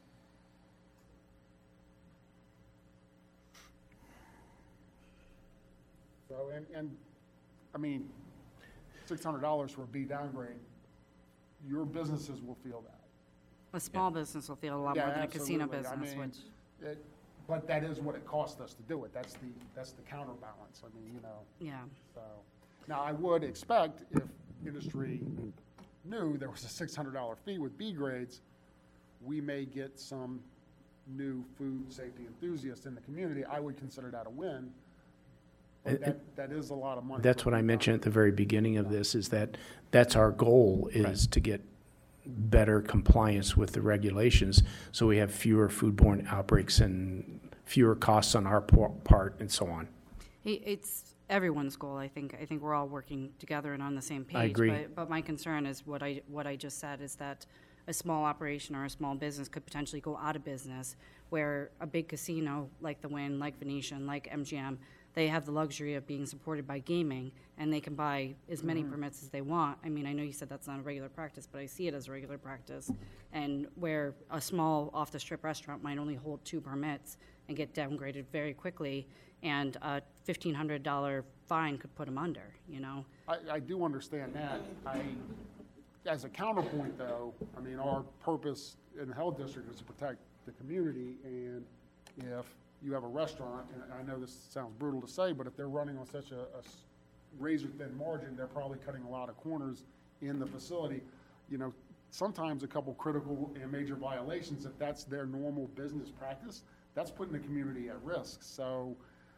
So, and, and, I mean, six hundred dollars for a B downgrade, your businesses will feel that. A small business will feel a lot Yeah, more than a casino absolutely. I business, mean, which, it- But that is what it cost us to do it. That's the, that's the counterbalance. I mean, you know, yeah. so. Now, I would expect if industry knew there was a six hundred dollar fee with B grades, we may get some new food safety enthusiasts in the community. I would consider that a win. But It- that, that is a lot of money. That's for what I a mentioned at the very beginning of this, is that that's our goal, is to get better compliance with the regulations, so we have fewer foodborne outbreaks and fewer costs on our por- part and so on. It- It's everyone's goal, I think. I think we're all working together and on the same page. I agree. But, but my concern is what I, what I just said, is that a small operation or a small business could potentially go out of business, where a big casino like the Wynn, like Venetian, like M G M, they have the luxury of being supported by gaming, and they can buy as many permits as they want. I mean, I know you said that's not a regular practice, but I see it as a regular practice. And where a small off-the-strip restaurant might only hold two permits and get downgraded very quickly, and a fifteen hundred dollar fine could put them under, you know? I, I do understand that. I, as a counterpoint, though, I mean, our purpose in the health district is to protect the community, and if you have a restaurant, and I know this sounds brutal to say, but if they're running on such a, a s- razor-thin margin, they're probably cutting a lot of corners in the facility. You know, sometimes a couple critical and major violations, if that's their normal business practice, that's putting the community at risk. So,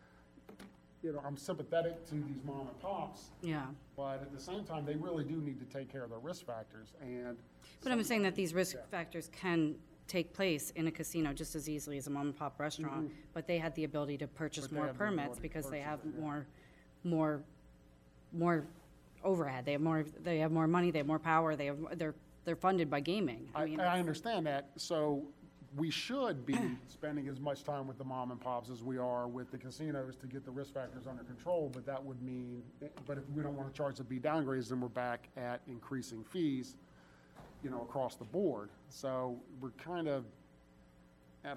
you know, I'm sympathetic to these mom and pops, Yeah. but at the same time, they really do need to take care of their risk factors, and. But I'm saying that these risk Yeah. factors can take place in a casino just as easily as a mom and pop restaurant, but they had the ability to purchase But they more have the permits ability to because they purchase have it, yeah. more, more, more overhead. They have more, they have more money, they have more power, they have, they're, they're funded by gaming. I, mean, I understand that, so we should be spending as much time with the mom and pops as we are with the casinos to get the risk factors under control, but that would mean, but if we don't want to charge the B downgrades, then we're back at increasing fees, you know, across the board. So we're kind of at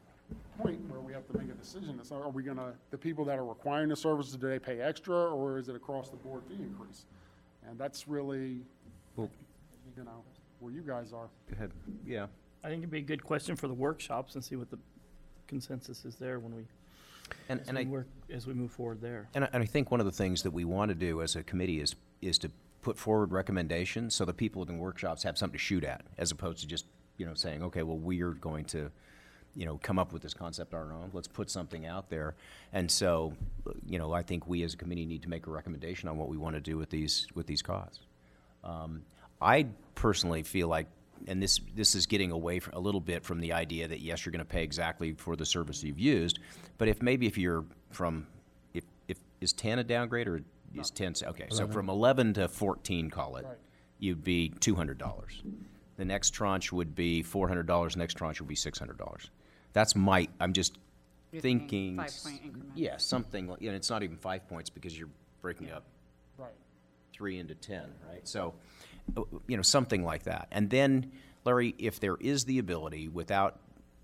a point where we have to make a decision. So are we gonna, the people that are requiring the services, do they pay extra, or is it across the board fee increase? And that's really, Well- you know, where you guys are. Go ahead. Yeah. I think it'd be a good question for the workshops and see what the consensus is there when we, And, as and we I, work, as we move forward there. And I, and I think one of the things that we want to do as a committee is, is to put forward recommendations so the people in the workshops have something to shoot at, as opposed to just, you know, saying, okay, well, we're going to, you know, come up with this concept on our own. Let's put something out there. And so, you know, I think we as a committee need to make a recommendation on what we want to do with these, with these costs. Um, I personally feel like, and this, this is getting away from, a little bit from the idea that, yes, you're going to pay exactly for the service you've used, but if maybe if you're from, if, if, is ten a downgrade, or is ten, okay, so from eleven to fourteen, call it, Right. you'd be two hundred dollars. The next tranche would be four hundred dollars, next tranche would be six hundred dollars. That's my, I'm just You're thinking. thinking five-point increments. Yeah, something, like- and it's not even five points because you're breaking up Right. three into ten, right? So, uh, you know, something like that. And then, Larry, if there is the ability, without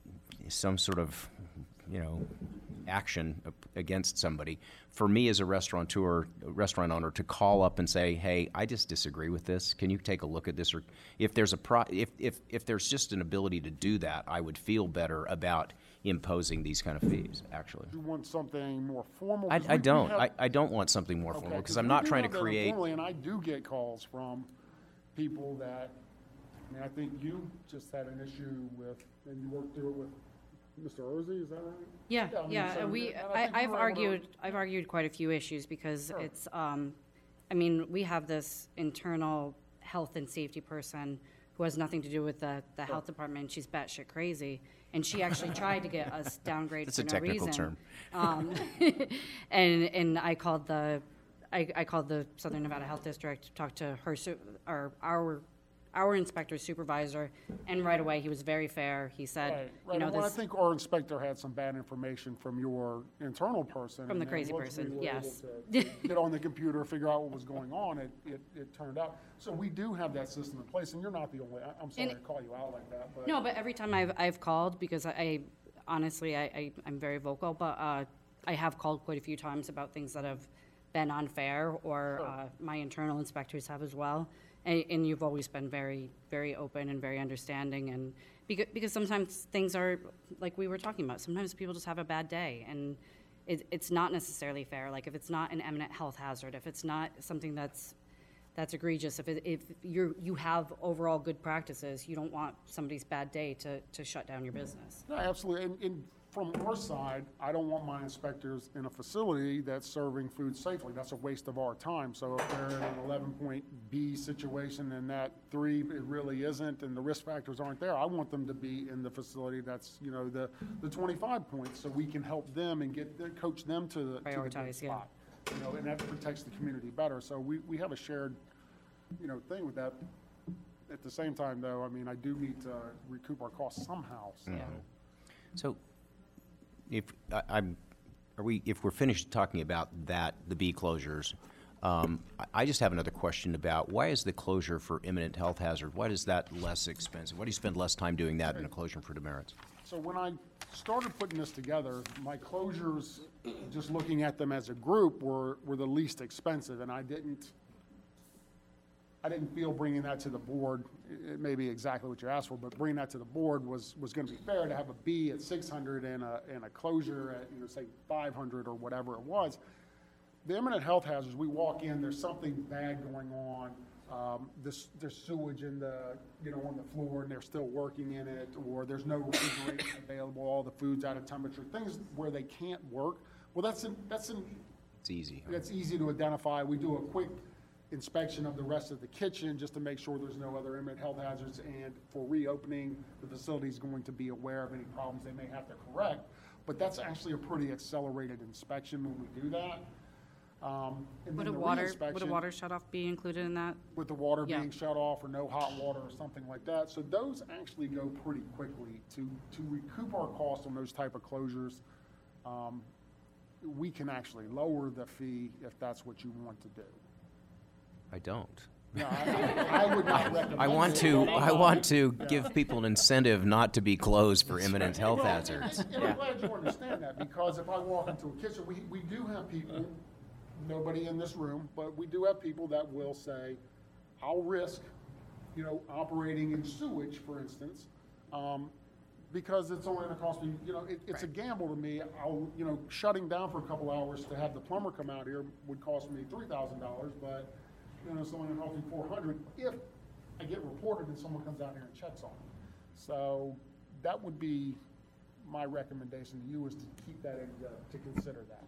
some sort of, you know, action against somebody, for me as a restaurateur, a restaurant owner, to call up and say, hey, I just disagree with this. Can you take a look at this? Or if there's a pro, if, if, if there's just an ability to do that, I would feel better about imposing these kind of fees, actually. You want something more formal? I, 'Cause I we- we don't. have- I, I don't want something more Okay, formal, because 'cause I'm we not do trying to have that create. informally, and I do get calls from people that, I mean, I think you just had an issue with, and you worked through it with Mister Orzy, is that right? Yeah, I mean, yeah, so- and we, and I, think we I've were able to- argued, I've argued quite a few issues because Sure. it's, um, I mean, we have this internal health and safety person who has nothing to do with the, the health department. She's batshit crazy, and she actually tried to get us downgraded That's for a no technical reason. term. Um, and, and I called the, I, I called the Southern Nevada Health District, talked to her, su- or our, our inspector supervisor, and right away, he was very fair. He said, Right, you right. know, Well, I this, think our inspector had some bad information from your internal person. From the and then crazy once person, we were able yes. to Get on the computer, figure out what was going on, it, it, it turned out. So we do have that system in place, and you're not the only, I- I'm sorry And- to call you out like that, but. no, but every time I've, I've called, because I, I honestly, I, I, I'm very vocal, but, uh, I have called quite a few times about things that have been unfair, or, uh, my internal inspectors have as well. And, and you've always been very, very open and very understanding, and because, because sometimes things are, like we were talking about, sometimes people just have a bad day, and it, it's not necessarily fair. Like, if it's not an imminent health hazard, if it's not something that's, that's egregious, if it, if you're, you have overall good practices, you don't want somebody's bad day to, to shut down your business. No, absolutely. And, and from our side, I don't want my inspectors in a facility that's serving food safely. That's a waste of our time. So if they're in an eleven point B situation and that three, it really isn't, and the risk factors aren't there, I want them to be in the facility that's, you know, the, the twenty-five points, so we can help them and get, coach them to the, to the good Prioritize, yeah. spot. You know, and that protects the community better. So we, we have a shared, you know, thing with that. At the same time, though, I mean, I do need to recoup our costs somehow, so. So, if, I- I'm, are we, if we're finished talking about that, the B closures, um, I- I just have another question about, why is the closure for imminent health hazard, why is that less expensive? Why do you spend less time doing that than a closure for demerits? So when I started putting this together, my closures, just looking at them as a group, were, were the least expensive, and I didn't, I didn't feel bringing that to the board, it may be exactly what you asked for, but bringing that to the board was, was gonna be fair to have a B at six hundred and a, and a closure at, you know, say five hundred or whatever it was. The imminent health hazards, we walk in, there's something bad going on, um, this, there's sewage in the, you know, on the floor and they're still working in it, or there's no refrigeration available, all the food's out of temperature, things where they can't work. Well, that's, in- that's, in- It's easy. that's easy to identify. We do a quick inspection of the rest of the kitchen just to make sure there's no other imminent health hazards, and for reopening, the facility's going to be aware of any problems they may have to correct. But that's actually a pretty accelerated inspection when we do that. Um, and Would then a the water, would a reinspection water shut off be included in that? with the water Yeah. being shut off or no hot water or something like that. So those actually go pretty quickly. To, to recoup our cost on those type of closures, um, we can actually lower the fee if that's what you want to do. I don't. No, I, I would not recommend. I want it, to, but- I want to give people an incentive not to be closed for imminent health Well, hazards. And and I'm glad you understand that, because if I walk into a kitchen, we, we do have people, nobody in this room, but we do have people that will say, I'll risk, you know, operating in sewage, for instance, um, because it's only gonna cost me, you know, it, it's a gamble to me. I'll, you know, shutting down for a couple hours to have the plumber come out here would cost me three thousand dollars, but, you know, it's only gonna cost me four hundred if I get reported and someone comes out here and checks on it. So that would be my recommendation to you, is to keep that in, uh, to consider that.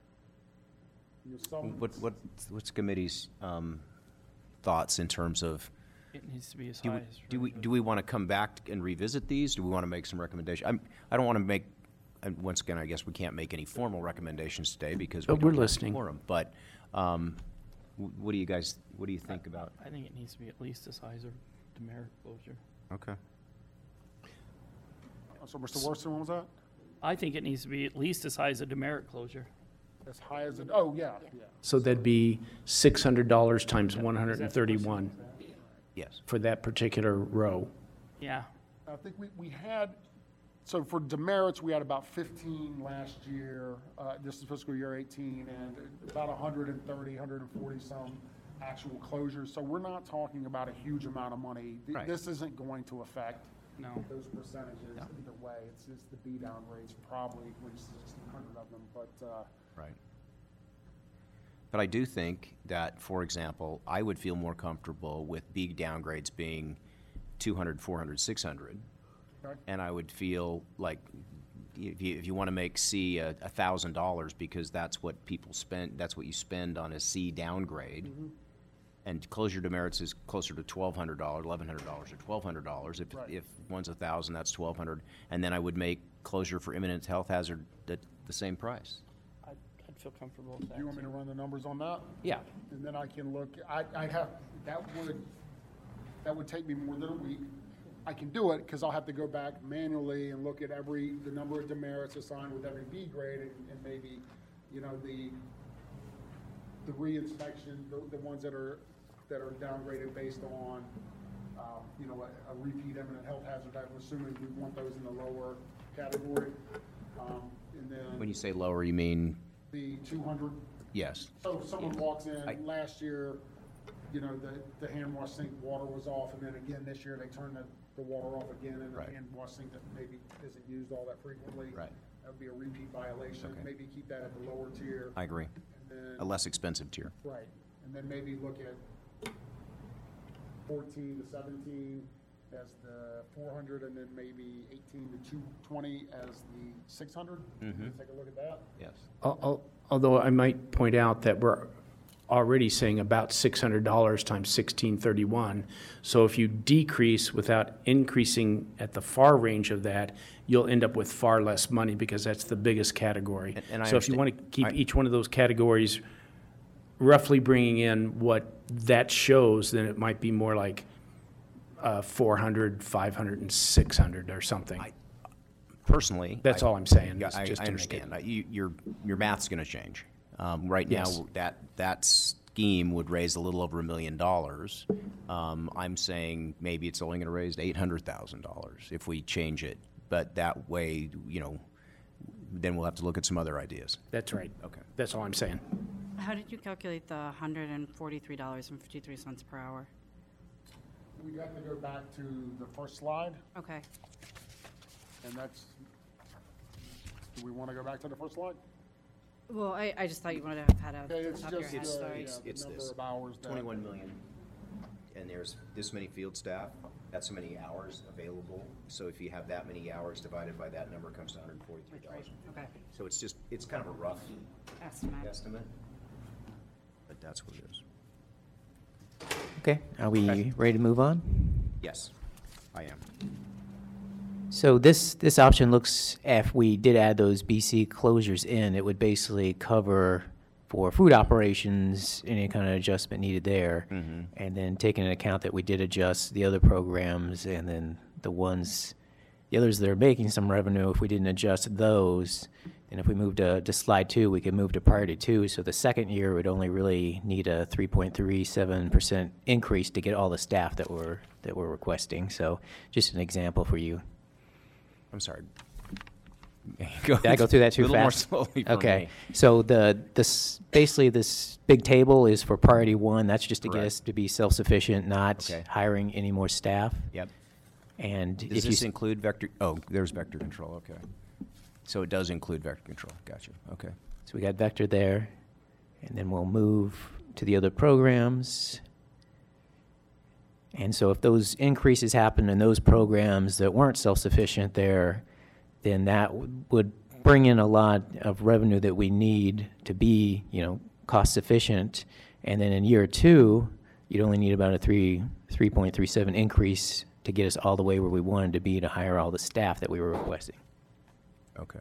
You know, some- What, what, what's the committee's um, thoughts in terms of, It needs to be as do high we, as. do we, do we want to come back and revisit these? Do we want to make some recommendations? I'm, I don't want to make, and once again, I guess we can't make any formal recommendations today because we But we're don't have a listening. quorum. But um, wh- what do you guys, what do you think about? I think it needs to be at least as high as a demerit closure. Okay. So Mister Worston, what was that? I think it needs to be at least as high as a demerit closure. As high as it, oh, yeah, yeah. So that'd be six hundred dollars times one hundred and thirty-one Yes. for that particular row. Yeah. I think we, we had, so for demerits, we had about fifteen last year, uh, this is fiscal year eighteen, and about one hundred thirty, one hundred forty some actual closures. So we're not talking about a huge amount of money. Th- Right. This isn't going to affect No. those percentages either way. It's just the B down rates, probably at least sixteen hundred of them, but, uh, Right. But I do think that, for example, I would feel more comfortable with B downgrades being two hundred, four hundred, six hundred. Okay. And I would feel like if you, if you want to make C a a thousand dollars because that's what people spend, that's what you spend on a C downgrade. And closure demerits is closer to twelve hundred dollars, eleven hundred dollars, or twelve hundred dollars. If, Right. if one's a thousand, that's twelve hundred. And then I would make closure for imminent health hazard at the same price. I'd, I'd feel comfortable with that. do you want me to run the numbers on that? Yeah. And then I can look, I, I'd have, that would, that would take me more than a week. I can do it because I'll have to go back manually and look at every, the number of demerits assigned with every B grade and, and maybe, you know, the, the re-inspection, the, the ones that are, that are downgraded based on, um, you know, a, a repeat imminent health hazard. I'm assuming we want those in the lower category. Um, and then When you say lower, you mean, the two hundred. yes. So if someone walks in I- last year, you know, the, the hand wash sink water was off, and then again this year they turned the, the water off again in the Right. hand wash sink that maybe isn't used all that frequently. Right. That would be a repeat violation. Okay. Maybe keep that at the lower tier. I agree. And then, A less expensive tier. right, and then maybe look at fourteen to seventeen as the four hundred, and then maybe eighteen to two twenty as the six hundred. Mhm. Take a look at that. Yes. Al- al- Although I might point out that we're already saying about six hundred dollars times sixteen thirty-one. So if you decrease without increasing at the far range of that, you'll end up with far less money because that's the biggest category. And- and I So if you understand- want to keep I- each one of those categories roughly bringing in what that shows, then it might be more like uh, four hundred, five hundred, and six hundred or something. I- Personally. That's I- all I'm saying, Yeah, is I, just I to make it- understand. Uh, You, your, your math's gonna change. Um, right Yes. now, that, that scheme would raise a little over a million dollars. Um, I'm saying maybe it's only gonna raise eight hundred thousand dollars if we change it. But that way, you know, then we'll have to look at some other ideas. That's right. Okay. That's all I'm saying. How did you calculate the one hundred forty-three dollars and fifty-three cents per hour? We have to go back to the first slide, Okay. and that's, do we want to go back to the first slide? Well, I, I just thought you wanted to have had Okay, a it's top of your just, head, uh, sorry. yeah, It's, the it's number this. of hours that. Twenty-one million. And there's this many field staff, that's how many hours available. So if you have that many hours divided by that number, it comes to one hundred forty-three dollars. Okay. So it's just, it's kind of a rough Estimate. estimate, but that's what it is. Okay, are we ready to move on? Yes, I am. So this, this option looks, if we did add those B C closures in, it would basically cover for food operations, any kind of adjustment needed there. Mhm. And then taking into account that we did adjust the other programs and then the ones, the others that are making some revenue, if we didn't adjust those, then if we moved to, to slide two, we could move to priority two. So the second year would only really need a three point three seven percent increase to get all the staff that we're, that we're requesting. So just an example for you. I'm sorry. Did I go through that too A little more fast? slowly for Okay, me. so the, this, basically this big table is for priority one, that's just to get Correct. us to be self-sufficient, not Okay. hiring any more staff. Yep. And Does if you, this s- include vector, oh, there's vector control, okay. So it does include vector control, gotcha, okay. so we got vector there, and then we'll move to the other programs. And so if those increases happen in those programs that weren't self-sufficient there, then that w- would bring in a lot of revenue that we need to be, you know, cost-sufficient. And then in year two, you'd only need about a three, three point three seven increase to get us all the way where we wanted to be to hire all the staff that we were requesting. Okay.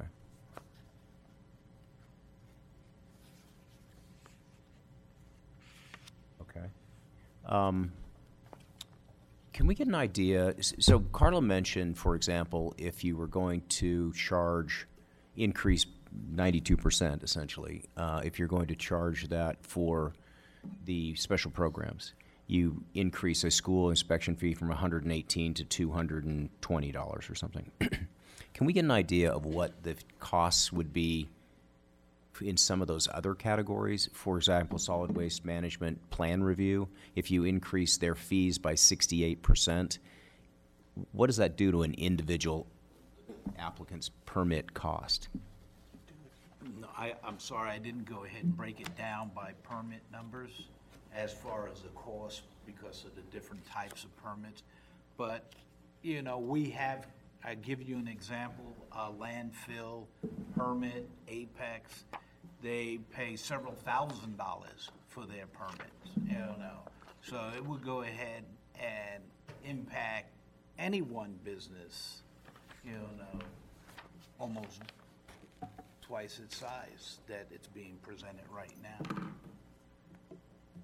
Okay. Um, Can we get an idea, s- so Carla mentioned, for example, if you were going to charge, increase ninety-two percent essentially, uh, if you're going to charge that for the special programs, you increase a school inspection fee from one hundred eighteen to two hundred twenty dollars or something. Can we get an idea of what the costs would be in some of those other categories? For example, solid waste management plan review, if you increase their fees by sixty-eight percent, what does that do to an individual applicant's permit cost? No, I, I'm sorry, I didn't go ahead and break it down by permit numbers as far as the cost because of the different types of permits. But, you know, we have, I give you an example, uh, landfill, permit, Apex, they pay several thousand dollars for their permits, you know. So it would go ahead and impact any one business, you know, almost twice its size that it's being presented right now.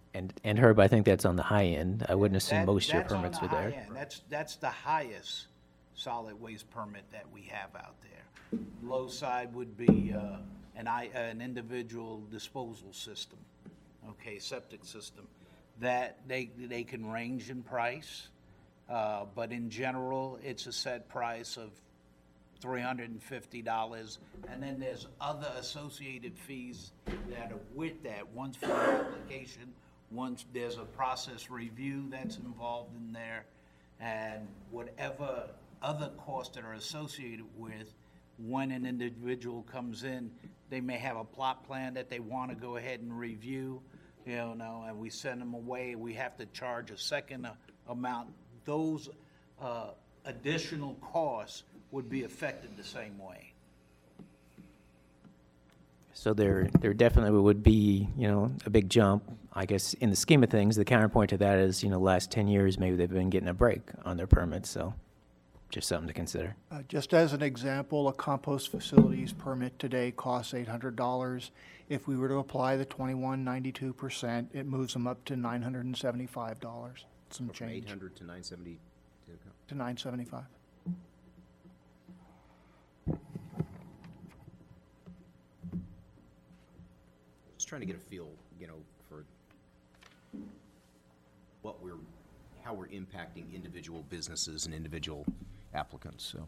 And, and Herb, I think that's on the high end. I wouldn't assume That- most of your that's on permits the were there. high end. That's, that's the highest solid waste permit that we have out there. Low side would be uh, an, I- an individual disposal system, okay, septic system, that they, they can range in price, uh, but in general, it's a set price of three hundred fifty dollars, and then there's other associated fees that are with that. One's for the application, once there's a process review that's involved in there, and whatever other costs that are associated with when an individual comes in, they may have a plot plan that they want to go ahead and review, you know, and we send them away, we have to charge a second uh, amount. Those uh, additional costs would be affected the same way. So there, there definitely would be, you know, a big jump. I guess in the scheme of things, the counterpoint to that is, you know, last ten years, maybe they've been getting a break on their permits, so just something to consider. Uh, Just as an example, a compost facilities permit today costs eight hundred dollars. If we were to apply the twenty-one ninety-two percent, it moves them up to nine hundred and seventy-five dollars, some From eight change, hundred to nine seventy. to nine seventy-five. Just trying to get a feel, you know, for what we're, how we're impacting individual businesses and individual applicants, so.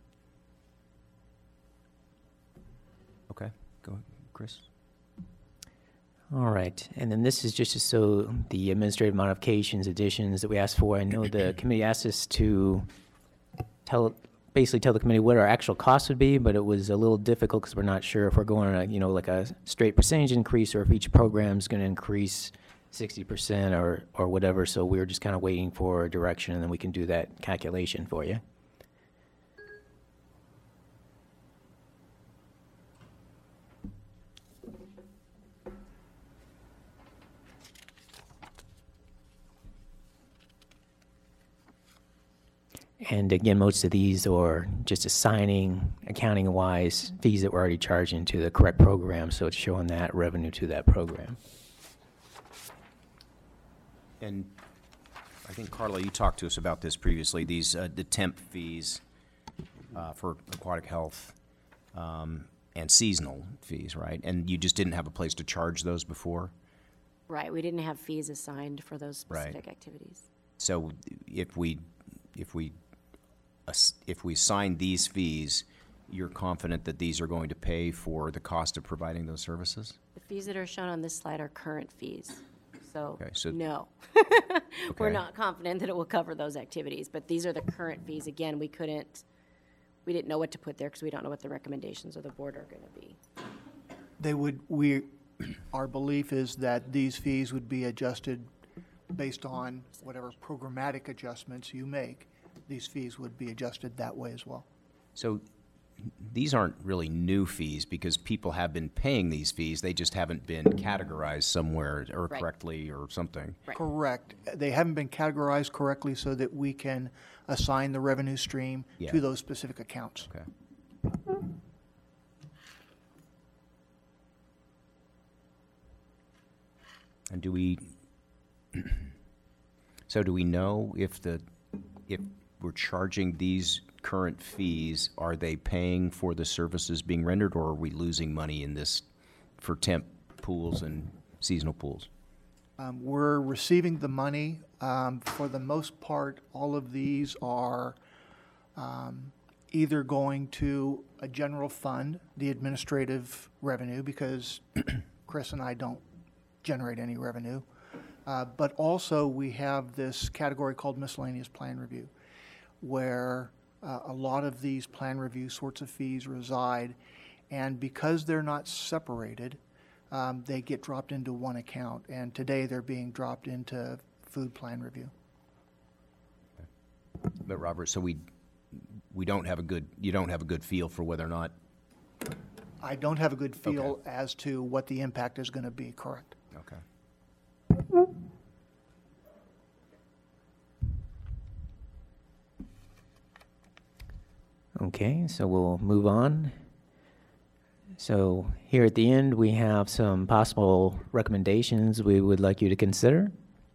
Okay, go ahead, Chris. All right, and then this is just so the administrative modifications, additions that we asked for. I know the committee asked us to tell, basically tell the committee what our actual costs would be, but it was a little difficult because we're not sure if we're going on a, you know, like a straight percentage increase or if each program is going to increase sixty percent or, or whatever. So we were just kind of waiting for direction, and then we can do that calculation for you. And again, most of these are just assigning, accounting-wise, fees that we're already charging to the correct program, so it's showing that revenue to that program. And I think, Carla, you talked to us about this previously, these, uh, the temp fees uh, for aquatic health um, and seasonal fees, right? And you just didn't have a place to charge those before? Right, we didn't have fees assigned for those Right. specific activities. So if we, if we, ass- if we sign these fees, you're confident that these are going to pay for the cost of providing those services? The fees that are shown on this slide are current fees, so, Okay, so- no. We're Okay. not confident that it will cover those activities, but these are the current fees. Again, we couldn't, we didn't know what to put there because we don't know what the recommendations of the board are going to be. They would, we, our belief is that these fees would be adjusted based on whatever programmatic adjustments you make. These fees would be adjusted that way as well. So these aren't really new fees because people have been paying these fees. They just haven't been categorized somewhere or Right. correctly or something. Right. Correct. They haven't been categorized correctly so that we can assign the revenue stream Yeah. to those specific accounts. Okay. And do we, so do we know if the, if we're charging these current fees, are they paying for the services being rendered, or are we losing money in this for temp pools and seasonal pools? Um, We're receiving the money. Um, For the most part, all of these are um, either going to a general fund, the administrative revenue, because Chris and I don't generate any revenue. Uh, But also, we have this category called miscellaneous plan review, where uh, a lot of these plan review sorts of fees reside. And because they're not separated, um, they get dropped into one account. And today, they're being dropped into food plan review. But Robert, so we, we don't have a good, you don't have a good feel for whether or not, I don't have a good feel as to what the impact is going to be, correct? okay. Okay, so we'll move on. So here at the end, we have some possible recommendations we would like you to consider.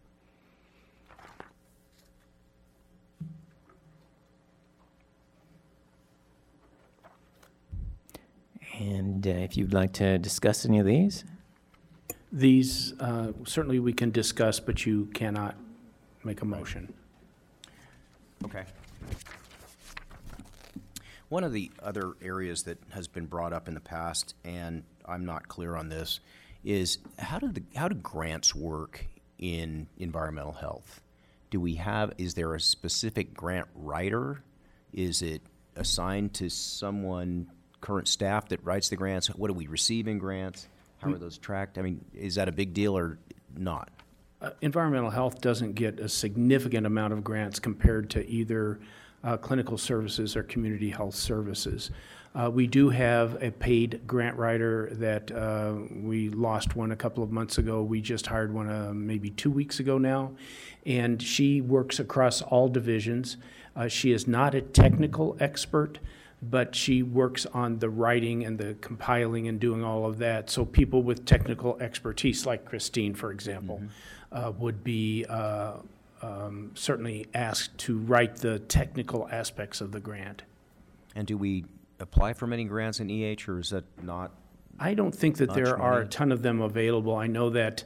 And uh, if you'd like to discuss any of these. These, uh, certainly we can discuss, but you cannot make a motion. Okay. One of the other areas that has been brought up in the past, and I'm not clear on this, is how do the, how do grants work in environmental health? Do we have, is there a specific grant writer? Is it assigned to someone, current staff that writes the grants? What do we receive in grants? How are those tracked? I mean, is that a big deal or not? Uh, environmental health doesn't get a significant amount of grants compared to either uh, clinical services or community health services. Uh, we do have a paid grant writer that uh, we lost one a couple of months ago. We just hired one uh, maybe two weeks ago now, and she works across all divisions. Uh, she is not a technical expert, but she works on the writing and the compiling and doing all of that. So people with technical expertise, like Christine, for example, mm-hmm. uh, would be uh, um, certainly asked to write the technical aspects of the grant. And do we apply for many grants in E H, or is that not? I don't think that there are a ton of them available. I know that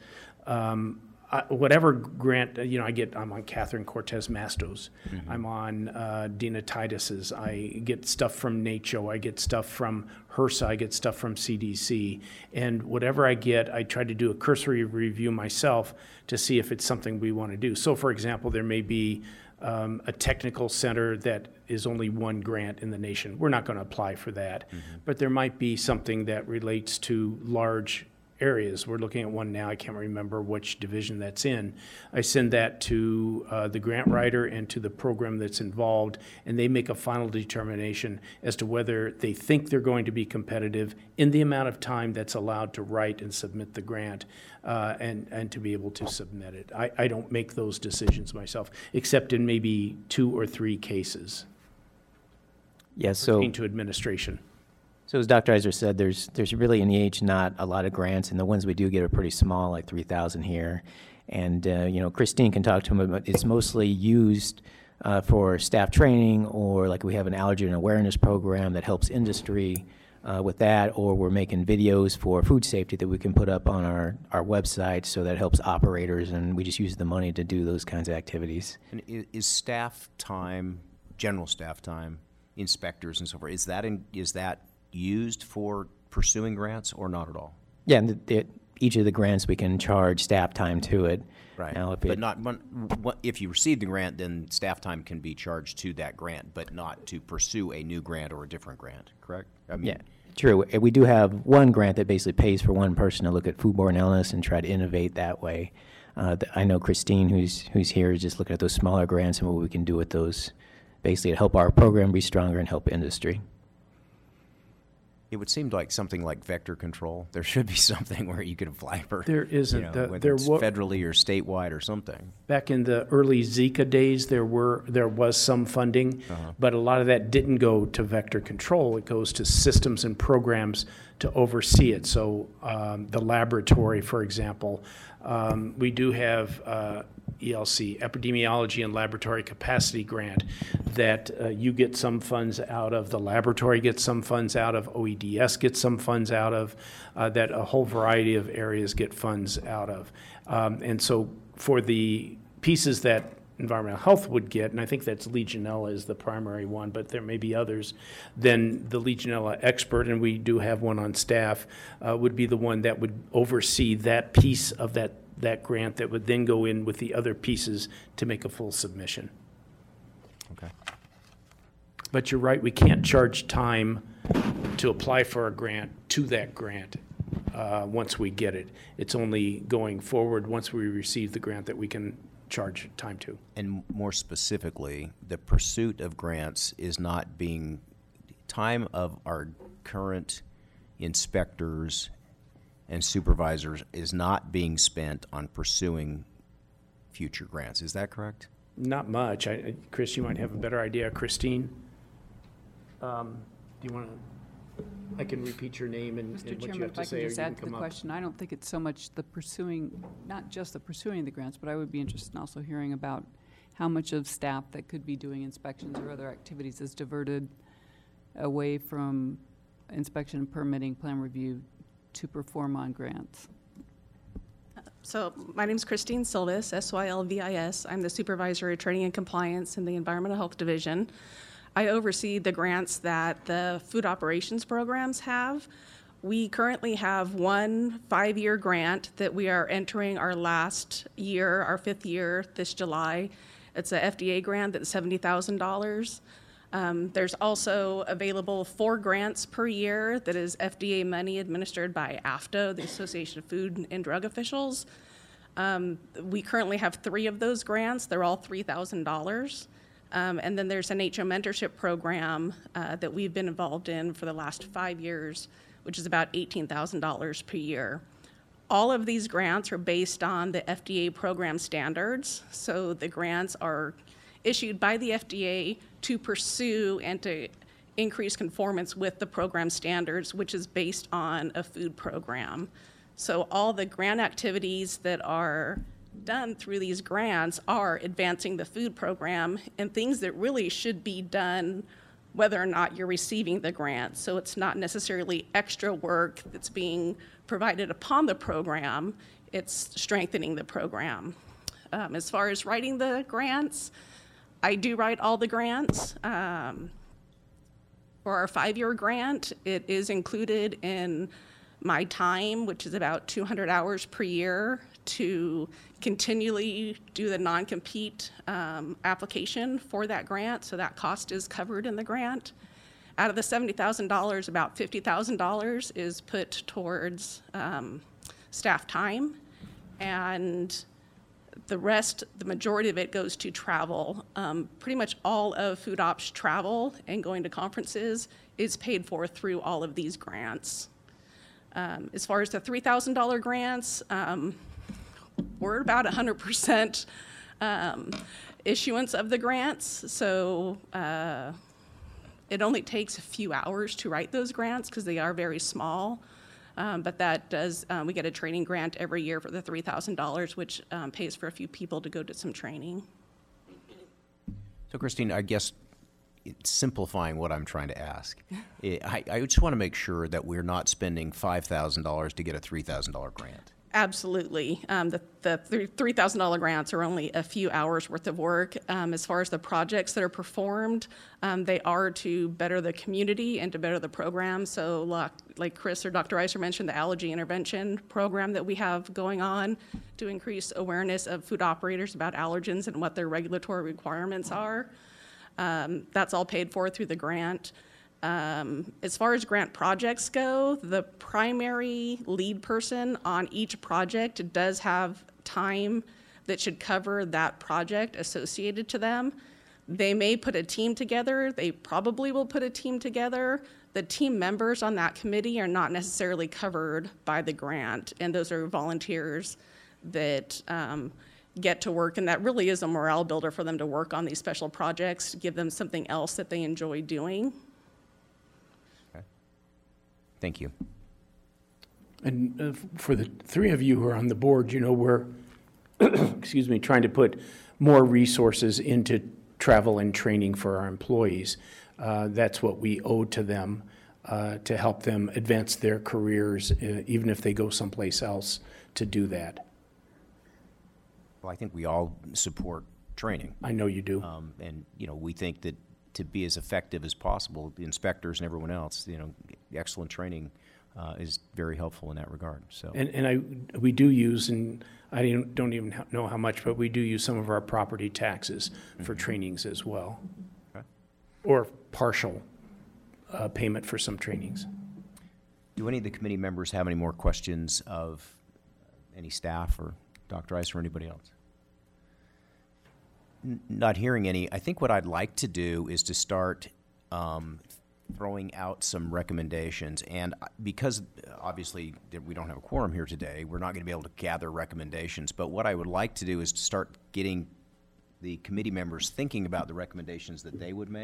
um, I, whatever grant, you know, I get, I'm on Catherine Cortez Mastos. Mm-hmm. I'm on uh, Dina Titus's. I get stuff from NACCHO. I get stuff from HRSA. I get stuff from C D C. And whatever I get, I try to do a cursory review myself to see if it's something we want to do. So, for example, there may be um, a technical center that is only one grant in the nation. We're not going to apply for that. Mm-hmm. But there might be something that relates to large areas. We're looking at one now. I can't remember which division that's in. I send that to uh, the grant writer and to the program that's involved, and they make a final determination as to whether they think they're going to be competitive in the amount of time that's allowed to write and submit the grant uh, and, and to be able to submit it. I, I don't make those decisions myself, except in maybe two or three cases. Yes, so pertaining to administration. So as Doctor Iser said, there's there's really in E H not a lot of grants, and the ones we do get are pretty small, like three thousand here. And uh, you know, Christine can talk to them about. It's mostly used uh, for staff training, or like we have an allergen awareness program that helps industry uh, with that, or we're making videos for food safety that we can put up on our our website, so that helps operators, and we just use the money to do those kinds of activities. And is, is staff time, general staff time, inspectors and so forth, is that in, is that used for pursuing grants or not at all? Yeah, and the, the, each of the grants we can charge staff time to it. Right, now, if but it, not one, one, if you receive the grant, then staff time can be charged to that grant, but not to pursue a new grant or a different grant, correct? I mean, yeah, true. We do have one grant that basically pays for one person to look at foodborne illness and try to innovate that way. Uh, the, I know Christine, who's who's here, is just looking at those smaller grants and what we can do with those, basically to help our program be stronger and help industry. It would seem like something like vector control. There should be something where you could apply for. There isn't. You know, The- whether there it's wa- federally or statewide or something. Back in the early Zika days, there were there was some funding, Uh-huh. but a lot of that didn't go to vector control. It goes to systems and programs to oversee it. So um, the laboratory, for example, um, we do have uh, E L C, Epidemiology and Laboratory Capacity Grant, that uh, you get some funds out of, the laboratory gets some funds out of, O E D S gets some funds out of, uh, that a whole variety of areas get funds out of. Um, and so for the pieces that environmental health would get, and I think that's Legionella is the primary one, but there may be others, then the Legionella expert, and we do have one on staff, uh, would be the one that would oversee that piece of that, that grant that would then go in with the other pieces to make a full submission. Okay. But you're right, we can't charge time to apply for a grant to that grant uh, once we get it. It's only going forward, once we receive the grant, that we can charge time to. And more specifically, the pursuit of grants is not being, time of our current inspectors and supervisors is not being spent on pursuing future grants. Is that correct? Not much. I, I- Chris, you might have a better idea. Christine? Um, Do you want to? I can repeat your name and Mister and what you Chairman, have if to I say, can or you just can add to the come up. question, I don't think it's so much the pursuing, not just the pursuing the grants, but I would be interested in also hearing about how much of staff that could be doing inspections or other activities is diverted away from inspection, permitting, plan review to perform on grants. So my name is Christine Silvis, S Y L V I S. I'm the Supervisor of Training and Compliance in the Environmental Health Division. I oversee the grants that the food operations programs have. We currently have one five-year grant that we are entering our last year, our fifth year this July. It's a F D A grant that's seventy thousand dollars. Um, there's also available four grants per year that is F D A money administered by AFDA, the Association of Food and Drug Officials. Um, we currently have three of those grants. They're all three thousand dollars. Um, and then there's an H O mentorship program uh, that we've been involved in for the last five years, which is about eighteen thousand dollars per year. All of these grants are based on the F D A program standards. So the grants are issued by the F D A to pursue and to increase conformance with the program standards, which is based on a food program. So all the grant activities that are done through these grants are advancing the food program and things that really should be done whether or not you're receiving the grant. So it's not necessarily extra work that's being provided upon the program, it's strengthening the program. Um, as far as writing the grants, I do write all the grants. Um, for our five-year grant, it is included in my time, which is about two hundred hours per year, to continually do the non-compete um, application for that grant, so that cost is covered in the grant. Out of the seventy thousand dollars, about fifty thousand dollars is put towards um, staff time, and the rest, the majority of it goes to travel. Um, pretty much all of Food Ops travel and going to conferences is paid for through all of these grants. Um, as far as the three thousand dollar grants, um, we're about one hundred percent um, issuance of the grants. So uh, it only takes a few hours to write those grants because they are very small. Um, but that does, um, we get a training grant every year for the three thousand dollars, which um, pays for a few people to go to some training. So Christine, I guess it's simplifying what I'm trying to ask. I, I just want to make sure that we're not spending five thousand dollars to get a three thousand dollar grant. Absolutely. Um, the the three thousand dollar grants are only a few hours worth of work. Um, as far as the projects that are performed, um, they are to better the community and to better the program. So like, like Chris or Doctor Iser mentioned, the allergy intervention program that we have going on to increase awareness of food operators about allergens and what their regulatory requirements are. Um, that's all paid for through the grant. Um, as far as grant projects go, the primary lead person on each project does have time that should cover that project associated to them. They may put a team together. They probably will put a team together. The team members on that committee are not necessarily covered by the grant, and those are volunteers that um, get to work, and that really is a morale builder for them to work on these special projects, to give them something else that they enjoy doing. Thank you. And uh, for the three of you who are on the board, you know, we're, excuse me, trying to put more resources into travel and training for our employees. Uh, that's what we owe to them uh, to help them advance their careers, uh, even if they go someplace else to do that. Well, I think we all support training. I know you do. Um, and, you know, we think that to be as effective as possible, the inspectors and everyone else, you know, excellent training uh, is very helpful in that regard. So, And, and I, we do use, and I don't, don't even know how much, but we do use some of our property taxes for Mm-hmm. trainings as well. Okay. Or partial uh, payment for some trainings. do any of the committee members have any more questions of any staff or Doctor Iser or anybody else? N- Not hearing any. I think what I'd like to do is to start um, throwing out some recommendations. And uh, because uh, obviously that we don't have a quorum here today, we're not going to be able to gather recommendations. But what I would like to do is to start getting the committee members thinking about the recommendations that they would make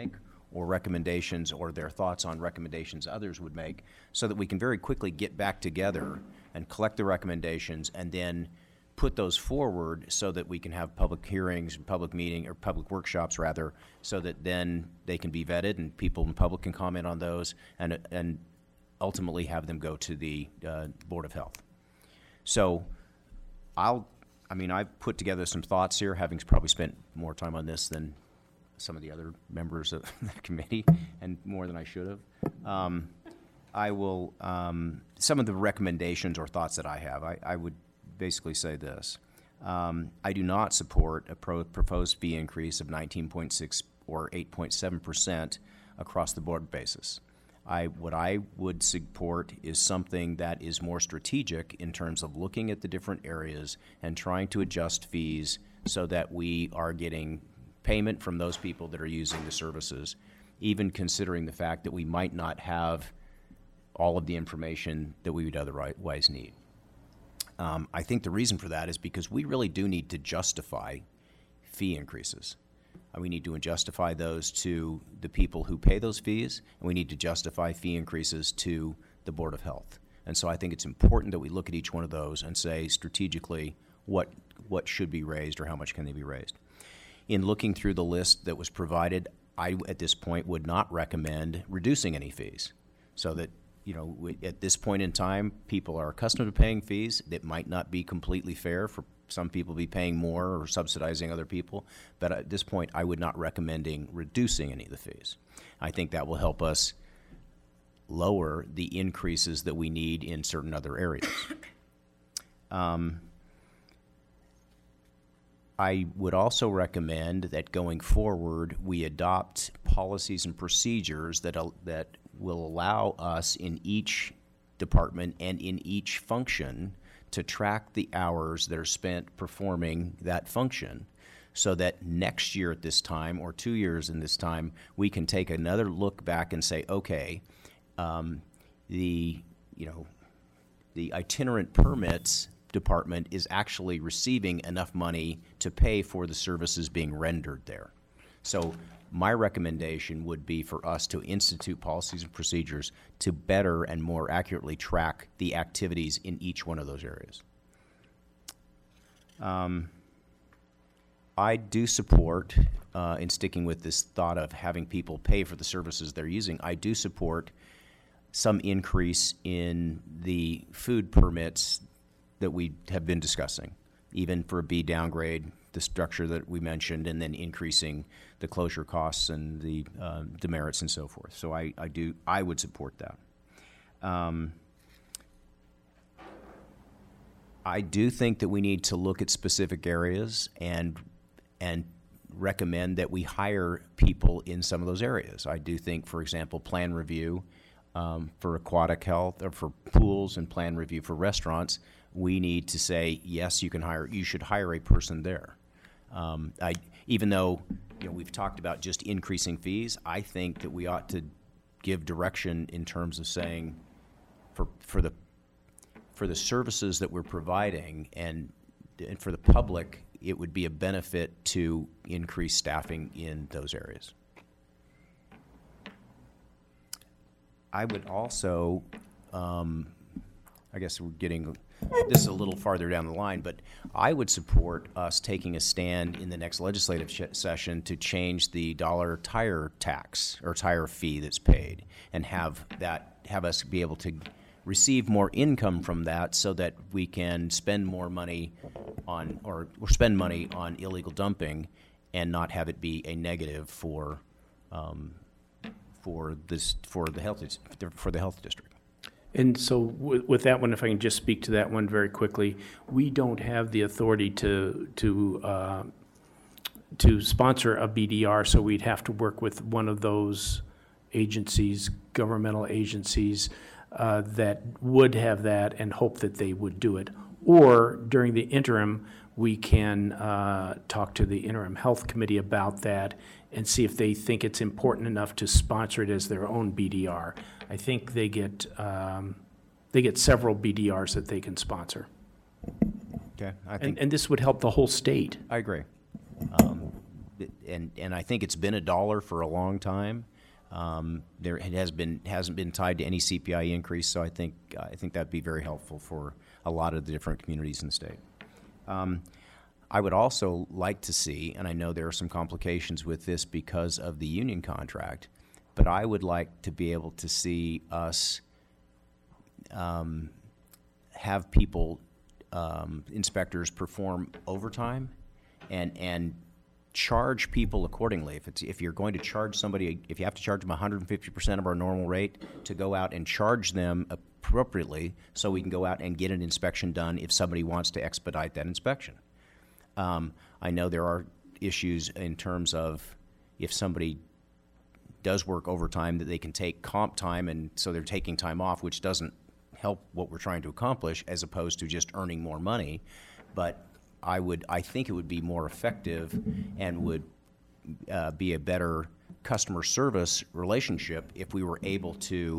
or recommendations or their thoughts on recommendations others would make, so that we can very quickly get back together and collect the recommendations and then put those forward so that we can have public hearings, public meeting, or public workshops rather, so that then they can be vetted and people in public can comment on those and, and ultimately have them go to the uh, Board of Health. So I'll, I mean, I've put together some thoughts here, having probably spent more time on this than some of the other members of the committee, and more than I should have. Um, I will, um, some of the recommendations or thoughts that I have, I, I would basically say this. Um, I do not support a pro proposed fee increase of nineteen point six or eight point seven percent across the board basis. I, what I would support is something that is more strategic in terms of looking at the different areas and trying to adjust fees so that we are getting payment from those people that are using the services, even considering the fact that we might not have all of the information that we would otherwise need. Um, I think the reason for that is because we really do need to justify fee increases. Uh, we need to justify those to the people who pay those fees, and we need to justify fee increases to the Board of Health. And so I think it's important that we look at each one of those and say strategically what, what should be raised or how much can they be raised. In looking through the list that was provided, I, at this point, would not recommend reducing any fees, so that you know, we, at this point in time, people are accustomed to paying fees. That might not be completely fair for some people to be paying more or subsidizing other people. But at this point, I would not recommending reducing any of the fees. I think that will help us lower the increases that we need in certain other areas. Um, I would also recommend that going forward, we adopt policies and procedures that, uh, that will allow us in each department and in each function to track the hours that are spent performing that function, so that next year at this time or two years in this time, we can take another look back and say, okay, um, the, you know, the itinerant permits department is actually receiving enough money to pay for the services being rendered there. So my recommendation would be for us to institute policies and procedures to better and more accurately track the activities in each one of those areas. Um, I do support, uh, in sticking with this thought of having people pay for the services they're using, I do support some increase in the food permits that we have been discussing, even for a B downgrade, the structure that we mentioned, and then increasing the closure costs and the uh, demerits and so forth. So I, I do, I would support that. Um, I do think that we need to look at specific areas and and recommend that we hire people in some of those areas. I do think, for example, plan review um, for aquatic health, or for pools, and plan review for restaurants. We need to say, yes, you can hire, you should hire a person there. Um, I, even though you know, we've talked about just increasing fees, I think that we ought to give direction in terms of saying, for for the for the services that we're providing and and for the public, it would be a benefit to increase staffing in those areas. I would also, um, I guess we're getting this is a little farther down the line, but I would support us taking a stand in the next legislative sh- session to change the dollar tire tax or tire fee that's paid, and have that have us be able to receive more income from that, so that we can spend more money on or, or spend money on illegal dumping, and not have it be a negative for um, for this for the health for the health district. And so with, with that one, if I can just speak to that one very quickly, we don't have the authority to to uh, to sponsor a B D R, so we'd have to work with one of those agencies, governmental agencies, uh, that would have that, and hope that they would do it. Or during the interim, we can uh, talk to the interim health committee about that and see if they think it's important enough to sponsor it as their own B D R. I think they get um, they get several B D Rs that they can sponsor. Okay, I think, and, and this would help the whole state. I agree, um, and and I think it's been a dollar for a long time, Um, there, it has been, hasn't been tied to any C P I increase, so I think, I think that'd be very helpful for a lot of the different communities in the state. Um, I would also like to see, and I know there are some complications with this because of the union contract, but I would like to be able to see us um, have people, um, inspectors perform overtime and, and charge people accordingly. If it's, if you're going to charge somebody, if you have to charge them one hundred fifty percent of our normal rate, to go out and charge them appropriately so we can go out and get an inspection done if somebody wants to expedite that inspection. Um, I know there are issues in terms of if somebody does work overtime that they can take comp time, and so they're taking time off, which doesn't help what we're trying to accomplish, as opposed to just earning more money. But I would, I think it would be more effective and would uh, be a better customer service relationship if we were able to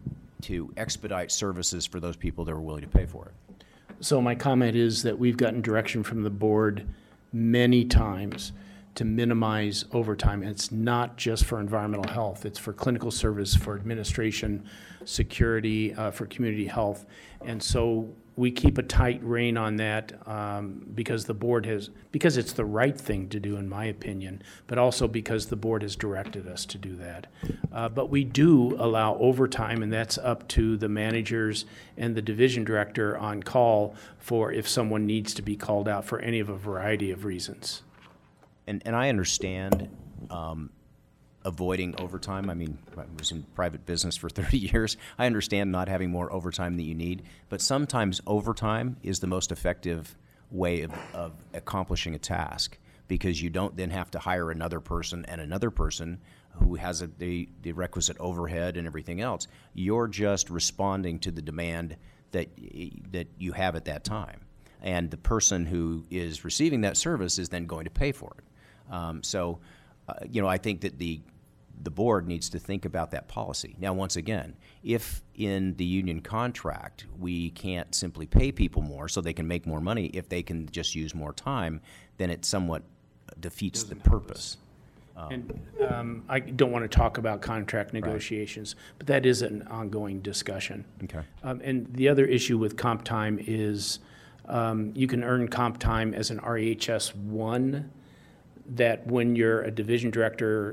to expedite services for those people that are willing to pay for it. So my comment is that we've gotten direction from the board many times to minimize overtime. And it's not just for environmental health. It's for clinical service, for administration, security, uh, for community health. And so we keep a tight rein on that um, because the board has, because it's the right thing to do, in my opinion, but also because the board has directed us to do that. Uh, but we do allow overtime, and that's up to the managers and the division director on call for if someone needs to be called out for any of a variety of reasons. And, and I understand um, avoiding overtime. I mean, I was in private business for thirty years. I understand not having more overtime than you need, but sometimes overtime is the most effective way of, of accomplishing a task, because you don't then have to hire another person and another person who has a, the, the requisite overhead and everything else. You're just responding to the demand that, that you have at that time. And the person who is receiving that service is then going to pay for it. Um, so, uh, you know, I think that the the board needs to think about that policy. Now, once again, if in the union contract we can't simply pay people more so they can make more money, if they can just use more time, then it somewhat defeats the purpose. Um, And um, I don't want to talk about contract negotiations, but that is an ongoing discussion. Okay. Um, and the other issue with comp time is um, you can earn comp time as an R H S one, that when you're a division director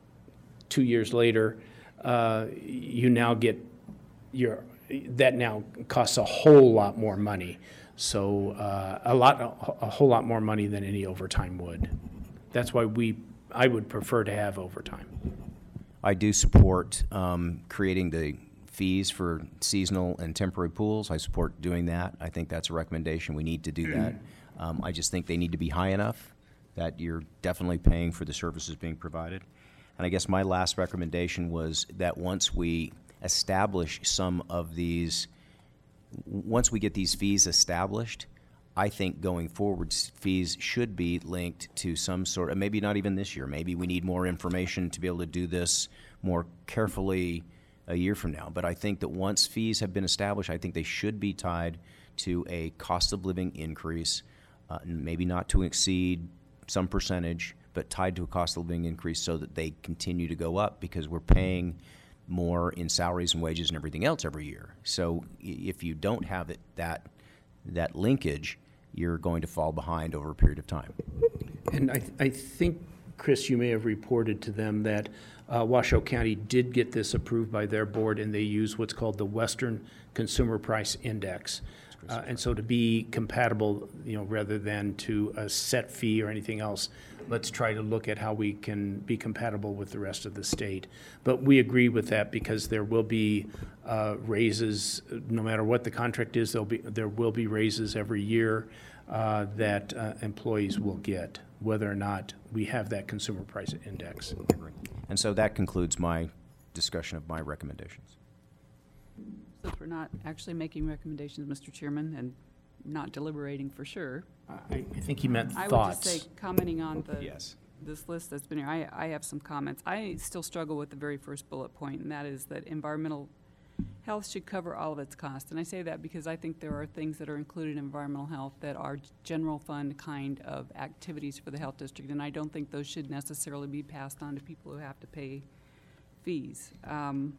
two years later, uh, you now get your, that now costs a whole lot more money. So uh, a lot, a whole lot more money than any overtime would. That's why we, I would prefer to have overtime. I do support um, creating the fees for seasonal and temporary pools. I support doing that. I think that's a recommendation. We need to do that. Um, I just think they need to be high enough that you're definitely paying for the services being provided. And I guess my last recommendation was that once we establish some of these, once we get these fees established, I think going forward, fees should be linked to some sort of, maybe not even this year, maybe we need more information to be able to do this more carefully a year from now. But I think that once fees have been established, I think they should be tied to a cost of living increase, uh, maybe not to exceed some percentage, but tied to a cost of living increase so that they continue to go up, because we're paying more in salaries and wages and everything else every year. So if you don't have it, that, that linkage, you're going to fall behind over a period of time. And I, I think, Chris, you may have reported to them that uh, Washoe County did get this approved by their board, and they use what's called the Western Consumer Price Index. Uh, and so to be compatible, you know, rather than to a set fee or anything else, let's try to look at how we can be compatible with the rest of the state. But we agree with that because there will be uh, raises, no matter what the contract is, there'll be, there will be raises every year uh, that uh, employees will get, whether or not we have that consumer price index. And so that concludes my discussion of my recommendations. Since we're not actually making recommendations, Mister Chairman, and not deliberating for sure. I, I think he meant I thoughts. would just say, commenting on the, Yes. this list that's been here, I, I have some comments. I still struggle with the very first bullet point, and that is that environmental health should cover all of its costs. And I say that because I think there are things that are included in environmental health that are general fund kind of activities for the health district, and I don't think those should necessarily be passed on to people who have to pay fees. Um,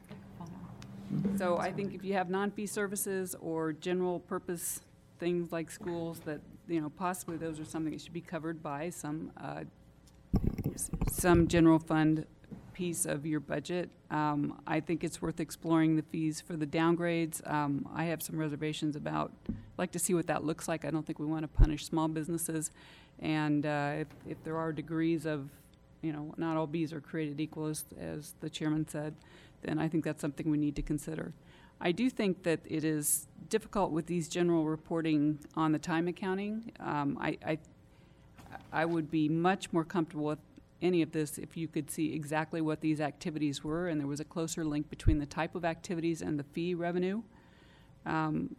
So I think if you have non-fee services or general purpose things like schools that, you know, possibly those are something that should be covered by some, uh, s- some general fund piece of your budget. Um, I think it's worth exploring the fees for the downgrades. Um, I have some reservations about, like to see what that looks like. I don't think we want to punish small businesses. And uh, if, if there are degrees of, you know, not all bees are created equal, as, as the chairman said, then I think that's something we need to consider. I do think that it is difficult with these general reporting on the time accounting. Um, I, I, I would be much more comfortable with any of this if you could see exactly what these activities were and there was a closer link between the type of activities and the fee revenue. Um,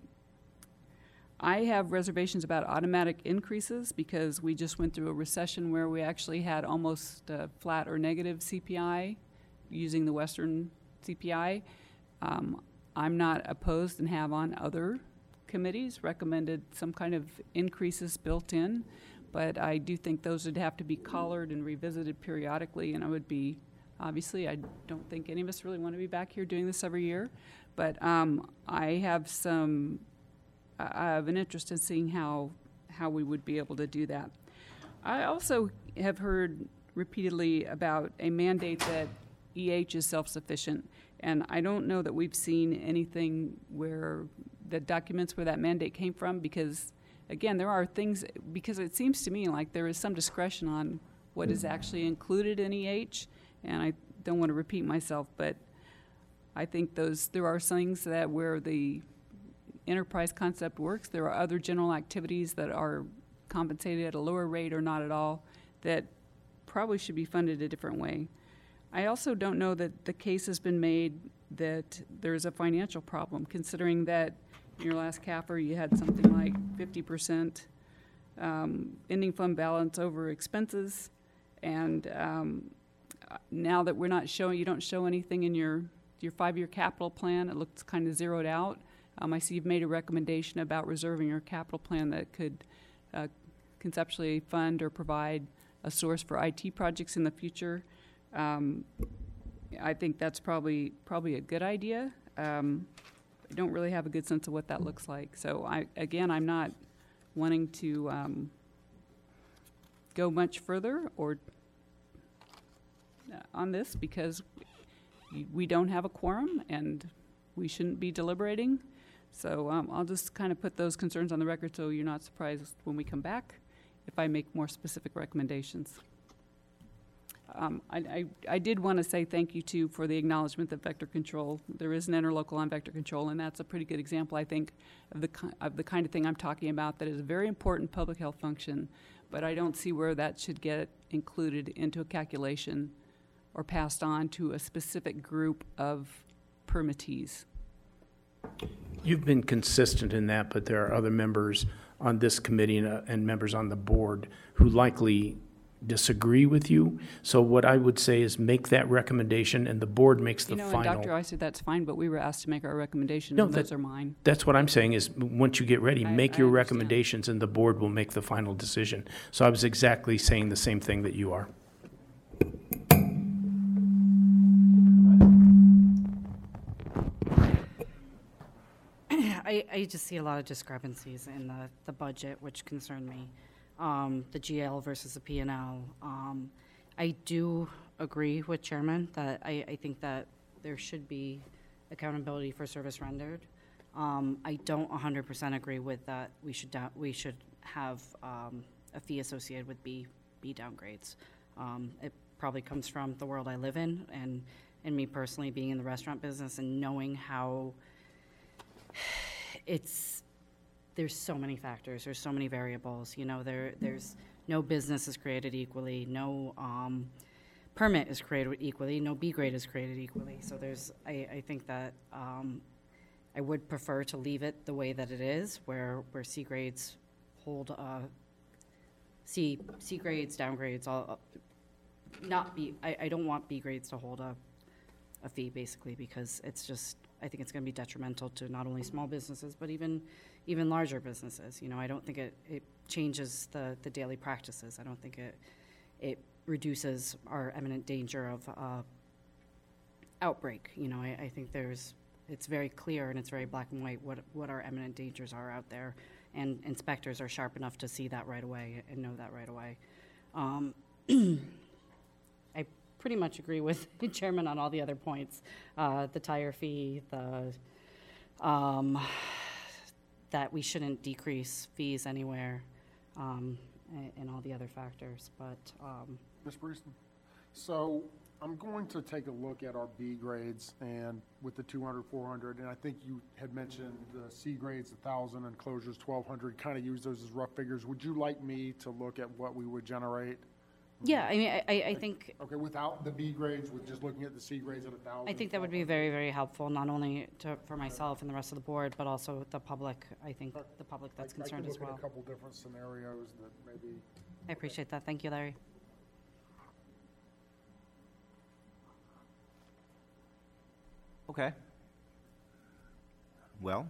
I have reservations about automatic increases because we just went through a recession where we actually had almost uh, flat or negative C P I using the Western C P I. Um, I'm not opposed and have on other committees recommended some kind of increases built in, but I do think those would have to be collared and revisited periodically, and I would be, obviously, I don't think any of us really want to be back here doing this every year, but um, I have some, I have an interest in seeing how, how we would be able to do that. I also have heard repeatedly about a mandate that E H is self-sufficient, and I don't know that we've seen anything where the documents where that mandate came from, because again, there are things, because it seems to me like there is some discretion on what is actually included in E H, and I don't want to repeat myself, but I think those, there are things that where the enterprise concept works, there are other general activities that are compensated at a lower rate or not at all that probably should be funded a different way. I also don't know that the case has been made that there's a financial problem, considering that in your last C A F R you had something like fifty percent um, ending fund balance over expenses, and um, now that we're not showing, you don't show anything in your, your five-year capital plan, it looks kind of zeroed out. Um, I see you've made a recommendation about reserving your capital plan that could uh, conceptually fund or provide a source for I T projects in the future. Um, I think that's probably probably a good idea. Um, I don't really have a good sense of what that looks like. So I, again, I'm not wanting to um, go much further or uh, on this because we don't have a quorum and we shouldn't be deliberating. So um, I'll just kind of put those concerns on the record so you're not surprised when we come back if I make more specific recommendations. Um, I, I, I did want to say thank you, too, for the acknowledgement that vector control, there is an interlocal on vector control, and that's a pretty good example, I think, of the, ki- of the kind of thing I'm talking about that is a very important public health function, but I don't see where that should get included into a calculation or passed on to a specific group of permittees. You've been consistent in that, but there are other members on this committee and, uh, and members on the board who likely disagree with you. So what I would say is make that recommendation and the board makes the You know, and final. Doctor I said that's fine, but we were asked to make our recommendations, No, and those that- are mine. That's what I'm saying is, once you get ready, I- make I your understand. recommendations and the board will make the final decision. So I was exactly saying the same thing that you are. I, I just see a lot of discrepancies in the, the budget, which concern me. Um, the G L versus the P and L. Um, I do agree with Chairman that I, I think that there should be accountability for service rendered. Um, I don't one hundred percent agree with that. We should da- we should have um, a fee associated with B B downgrades. Um, it probably comes from the world I live in, and and me personally being in the restaurant business and knowing how it's there's so many factors, there's so many variables. You know, there there's no business is created equally, no um, permit is created equally, no B grade is created equally. So there's I, I think that um, I would prefer to leave it the way that it is, where where C grades hold uh, C C grades, downgrades, all not B. I, I don't want B grades to hold a a fee basically because it's just I think it's going to be detrimental to not only small businesses but even even larger businesses. You know, I don't think it, it changes the, the daily practices. I don't think it it reduces our imminent danger of uh, outbreak. You know, I, I think there's, it's very clear and it's very black and white what, what our imminent dangers are out there. And inspectors are sharp enough to see that right away and know that right away. Um, I pretty much agree with the chairman on all the other points. Uh, the tire fee, the, um, that we shouldn't decrease fees anywhere, um, and, and all the other factors, but, um, Miz Prieston, so I'm going to take a look at our B grades and with the two hundred, four hundred, and I think you had mentioned the C grades, one thousand, and closures, twelve hundred, kind of use those as rough figures. Would you like me to look at what we would generate? yeah, I mean, I, I I think, Okay, without the B grades, with just looking at the C grades at one thousand? I think that would be very, very helpful, not only to, for myself and the rest of the board, but also the public, I think, the public that's concerned as I could look well. at a couple different scenarios that maybe. I appreciate that. Thank you, Larry. Okay. Well,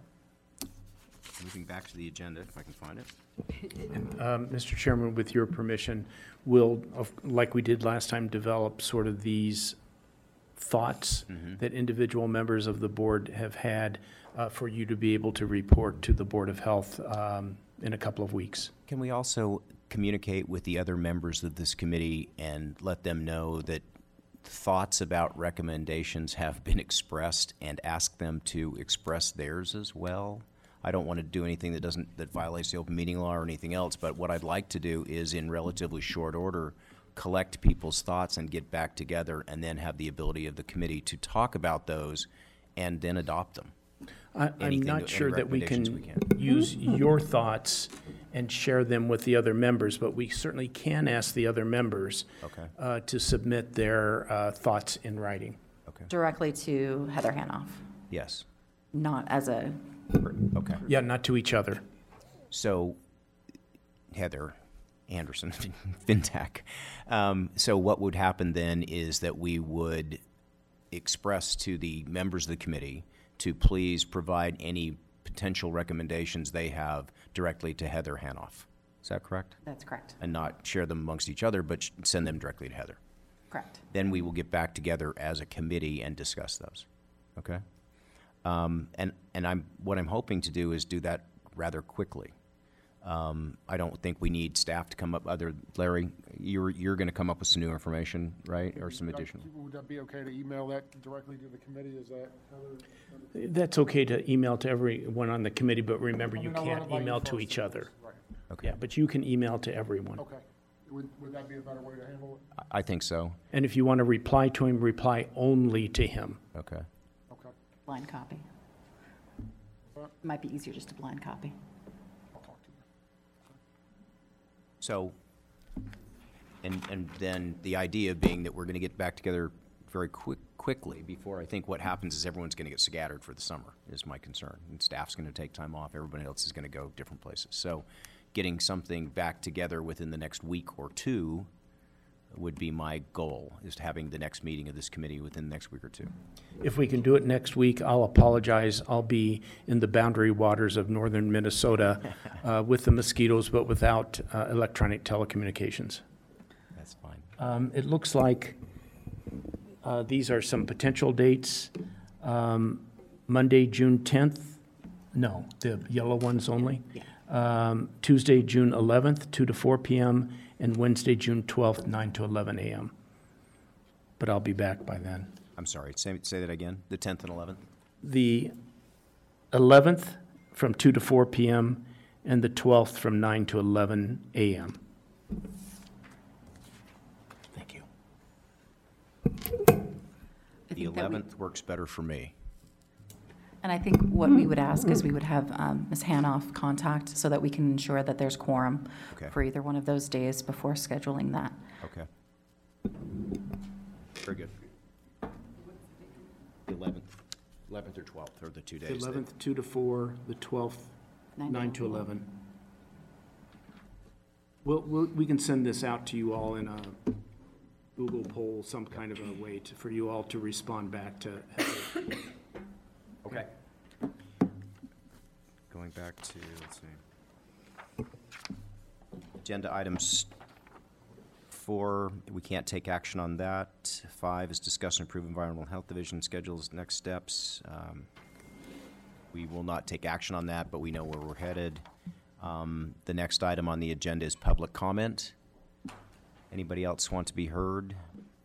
moving back to the agenda, if I can find it. Um, Mister Chairman, with your permission, we'll, of- like we did last time, develop sort of these thoughts that individual members of the board have had uh, for you to be able to report to the Board of Health um, in a couple of weeks. Can we also communicate with the other members of this committee and let them know that thoughts about recommendations have been expressed and ask them to express theirs as well? I don't want to do anything that doesn't, that violates the open meeting law or anything else, but what I'd like to do is in relatively short order, collect people's thoughts and get back together and then have the ability of the committee to talk about those and then adopt them. I- I'm Anything not that- sure any that we can recommendations we can. use your thoughts and share them with the other members, but we certainly can ask the other members Okay. uh, to submit their uh, thoughts in writing. Okay. Directly to Heather Hanoff, Yes. not as a, Okay. Yeah, not to each other. So, Heather Anderson, FinTech. Um, so what would happen then is that we would express to the members of the committee to please provide any potential recommendations they have directly to Heather Hanoff. Is that correct? that's correct, And not share them amongst each other, but sh- send them directly to Heather. correct. Then we will get back together as a committee and discuss those. Okay? Um, and and I'm what I'm hoping to do is do that rather quickly. Um, I don't think we need staff to come up. Other Larry, you're you're going to come up with some new information, right, or some Would that- additional. Would that be okay to email that directly to the committee? Is that, Heather? That's okay to email to everyone on the committee, but remember, I you mean, I wanna can't invite you email to first, each of other. course. Right. Okay. Yeah, but you can email to everyone. Okay. Would, would that be a better way to handle it? I think so. And if you want to reply to him, reply only to him. Okay. Okay. Blind copy. What? Might be easier just to blind copy. I'll talk to you. So, and and then the idea being that we're going to get back together very quick quickly before I think what happens is everyone's going to get scattered for the summer is my concern. And staff's going to take time off. Everybody else is going to go different places. So getting something back together within the next week or two would be my goal, is having the next meeting of this committee within the next week or two. If we can do it next week, I'll apologize. I'll be in the boundary waters of northern Minnesota uh, with the mosquitoes, but without uh, electronic telecommunications. That's fine. Um, It looks like uh, these are some potential dates. Um, Monday, June tenth, no, the yellow ones only. Um, Tuesday, June eleventh, two to four p.m., and Wednesday, June twelfth, nine to eleven a.m. But I'll be back by then. I'm sorry, say, say that again, the tenth and eleventh? The eleventh from two to four p.m., and the twelfth from nine to eleven a.m. Thank you. I The think that we- eleventh works better for me. And I think what we would ask is we would have um, Miz Hanoff contact so that we can ensure that there's quorum Okay. for either one of those days before scheduling that. Okay. Very good. The eleventh, eleventh or twelfth are the two days. The that- eleventh, two to four, the twelfth, nine to eleven. We'll, we'll, we can send this out to you all in a Google poll, some kind of a way to, for you all to respond back to. Okay. Going back to, let's see. Agenda items four, we can't take action on that. Five is discuss and approve environmental health division schedules, next steps. Um, We will not take action on that, but we know where we're headed. Um, The next item on the agenda is public comment. Anybody else want to be heard?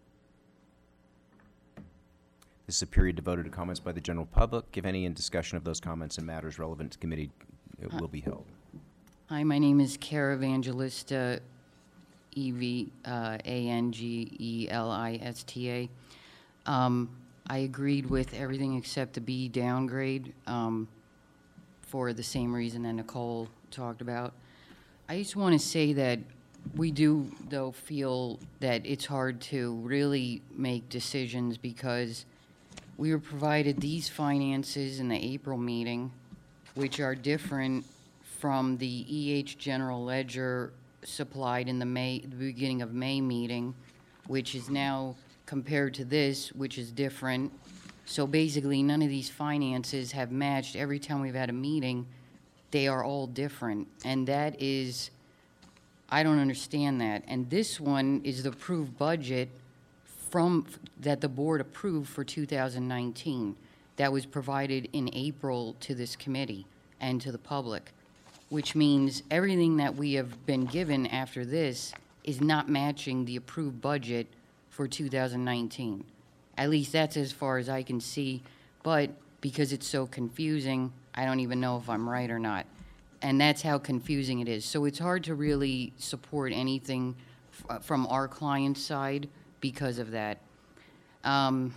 This is a period devoted to comments by the general public. If any, in discussion of those comments and matters relevant to committee, it will be held. Hi, my name is Cara Evangelista, E V A N G E L I S T A. Um, I agreed with everything except the B downgrade um, for the same reason that Nicole talked about. I just want to say that we do, though, feel that it's hard to really make decisions because we were provided these finances in the April meeting, which are different from the E H General Ledger supplied in the May, the beginning of May meeting, which is now compared to this, which is different. So basically, none of these finances have matched. Every time we've had a meeting, they are all different. And that is, I don't understand that. And this one is the approved budget from, that the board approved for two thousand nineteen. That was provided in April to this committee and to the public, which means everything that we have been given after this is not matching the approved budget for two thousand nineteen. At least that's as far as I can see, but because it's so confusing, I don't even know if I'm right or not. And that's how confusing it is. So it's hard to really support anything f- from our client's side because of that. Um,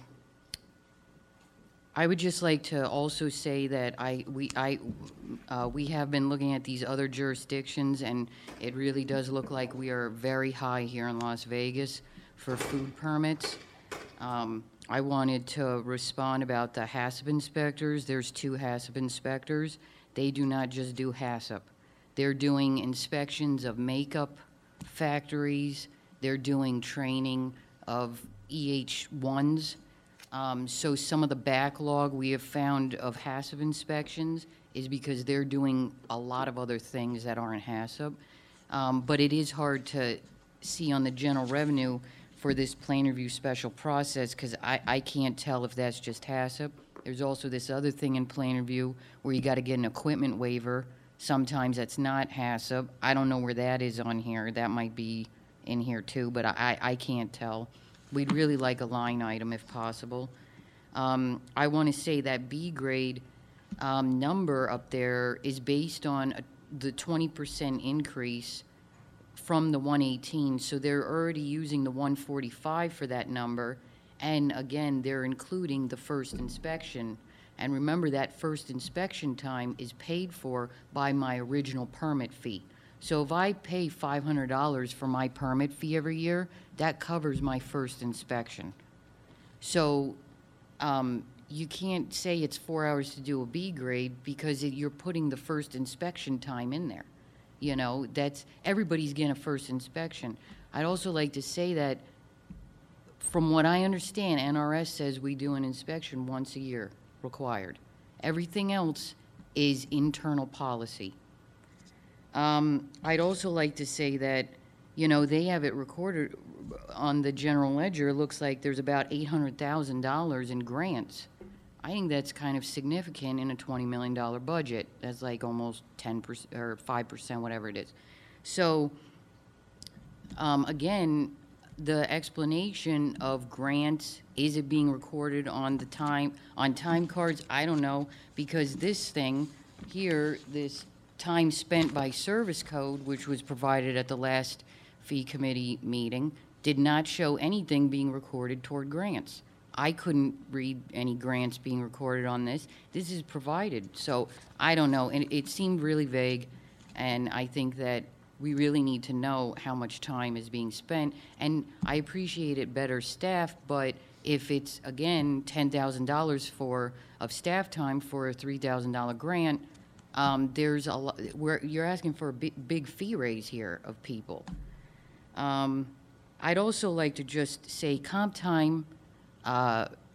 I would just like to also say that I, we, I, uh, we have been looking at these other jurisdictions, and it really does look like we are very high here in Las Vegas for food permits. Um, I wanted to respond about the HACCP inspectors. There's two HACCP inspectors. They do not just do HACCP. They're doing inspections of makeup factories. They're doing training of E H ones. Um, so some of the backlog we have found of HACCP inspections is because they're doing a lot of other things that aren't HACCP. Um, but it is hard to see on the general revenue for this plan review special process, because I, I can't tell if that's just HACCP. There's also this other thing in plan review where you got to get an equipment waiver. Sometimes that's not HACCP. I don't know where that is on here. That might be in here too, but I, I can't tell. We'd really like a line item if possible. Um, I want to say that B grade um, number up there is based on a, the twenty percent increase from the one eighteen, so they're already using the one forty-five for that number, and again, they're including the first inspection. And remember, that first inspection time is paid for by my original permit fee. So if I pay five hundred dollars for my permit fee every year, that covers my first inspection. So um, you can't say it's four hours to do a B grade because it, you're putting the first inspection time in there. You know, that's, everybody's getting a first inspection. I'd also like to say that, from what I understand, N R S says we do an inspection once a year, required. Everything else is internal policy. Um, I'd also like to say that, you know, they have it recorded on the general ledger. It looks like there's about eight hundred thousand dollars in grants. I think that's kind of significant in a twenty million dollars budget. That's like almost ten percent or five percent, whatever it is. So, um, again, the explanation of grants, is it being recorded on the time, on time cards? I don't know, because this thing here, this time spent by service code, which was provided at the last fee committee meeting, did not show anything being recorded toward grants. I couldn't read any grants being recorded on this. This is provided, so I don't know. And it seemed really vague, and I think that we really need to know how much time is being spent. And I appreciate it better staff, but if it's, again, ten thousand dollars for, of staff time for a three thousand dollars grant, um, there's a lot, where you're asking for a big, big fee raise here of people. Um, I'd also like to just say comp time uh, is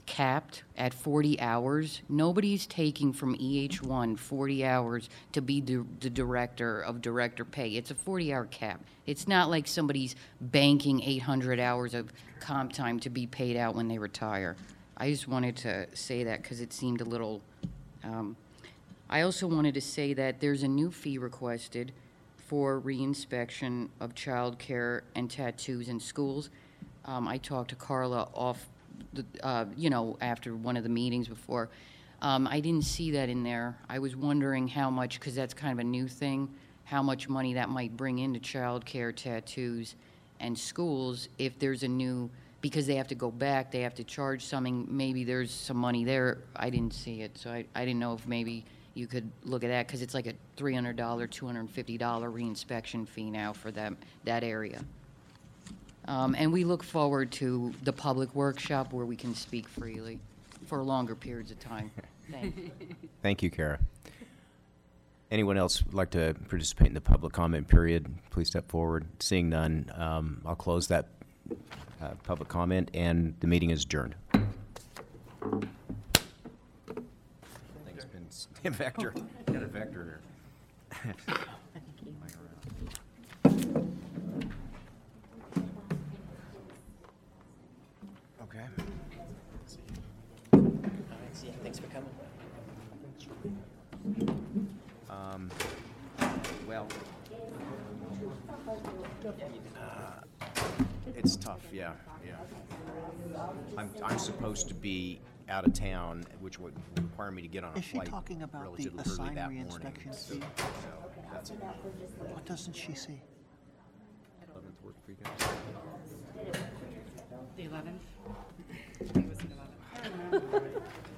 capped at forty hours. Nobody's taking from E H one forty hours to be the, the director of director pay. It's a forty-hour cap. It's not like somebody's banking eight hundred hours of comp time to be paid out when they retire. I just wanted to say that because it seemed a little, um, I also wanted to say that there's a new fee requested for reinspection of childcare and tattoos in schools. Um, I talked to Carla off, the, uh, you know, after one of the meetings before. Um, I didn't see that in there. I was wondering how much, because that's kind of a new thing, how much money that might bring into childcare, tattoos, and schools if there's a new, because they have to go back, they have to charge something, maybe there's some money there. I didn't see it, so I, I didn't know if maybe you could look at that, because it's like a three hundred dollars, two hundred fifty dollars reinspection fee now for them, that area. Um, and we look forward to the public workshop where we can speak freely for longer periods of time. Thanks. Thank you, Kara. Anyone else would like to participate in the public comment period? Please step forward. Seeing none, um, I'll close that uh, public comment, and the meeting is adjourned. Things been vector. Got a vector here. Okay. Thanks for coming. Um, well, uh, it's tough, yeah, yeah. I'm, I'm supposed to be out of town, which would require me to get on a Is she flight talking about the relatively early assigned that morning. reinspection So, fee? so that's it. What doesn't she see? eleventh work for you guys? The eleventh? I think it was the eleventh.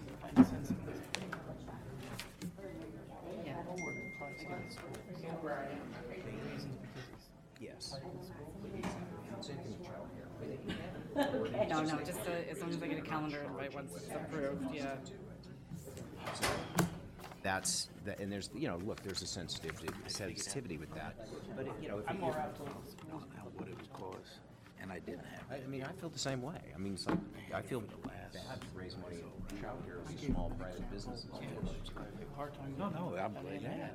Yes. No, no, just uh, as long as I get a calendar invite once it's approved, yeah. That's, that, and there's, you know, look, there's a sensitivity, sensitivity with that. But, you know, if you, Wasn't that what it was cost? And I didn't have I, I mean, I feel the same way. I mean, it's like, I feel bad to raise money in childcare as a small private business. No, no, I'm glad that.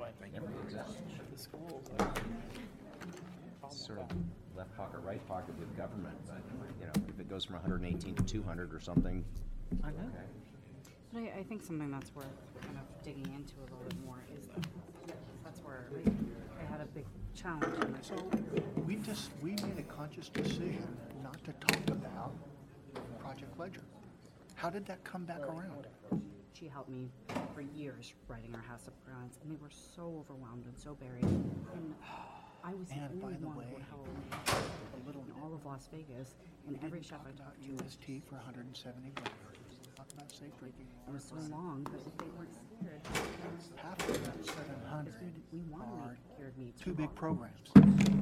Sort of left pocket, right pocket with government, but, you know, if it goes from one hundred eighteen to two hundred or something. I know. But I, I think something that's worth kind of digging into a little bit more is, that's where I had a big challenge in it. So we just, we made a conscious decision not to talk about Project Ledger. How did that come back around? She helped me for years writing our House of Grants, and they were so overwhelmed and so buried. And I was the And by only the one way, who held a little in all of Las Vegas, and every chef I talked to U S T for one hundred seventy grand. Talk about safe drinking. it was so long, but if they weren't scared, Half of that seven hundred we wanted are cured meats. two we big want- programs.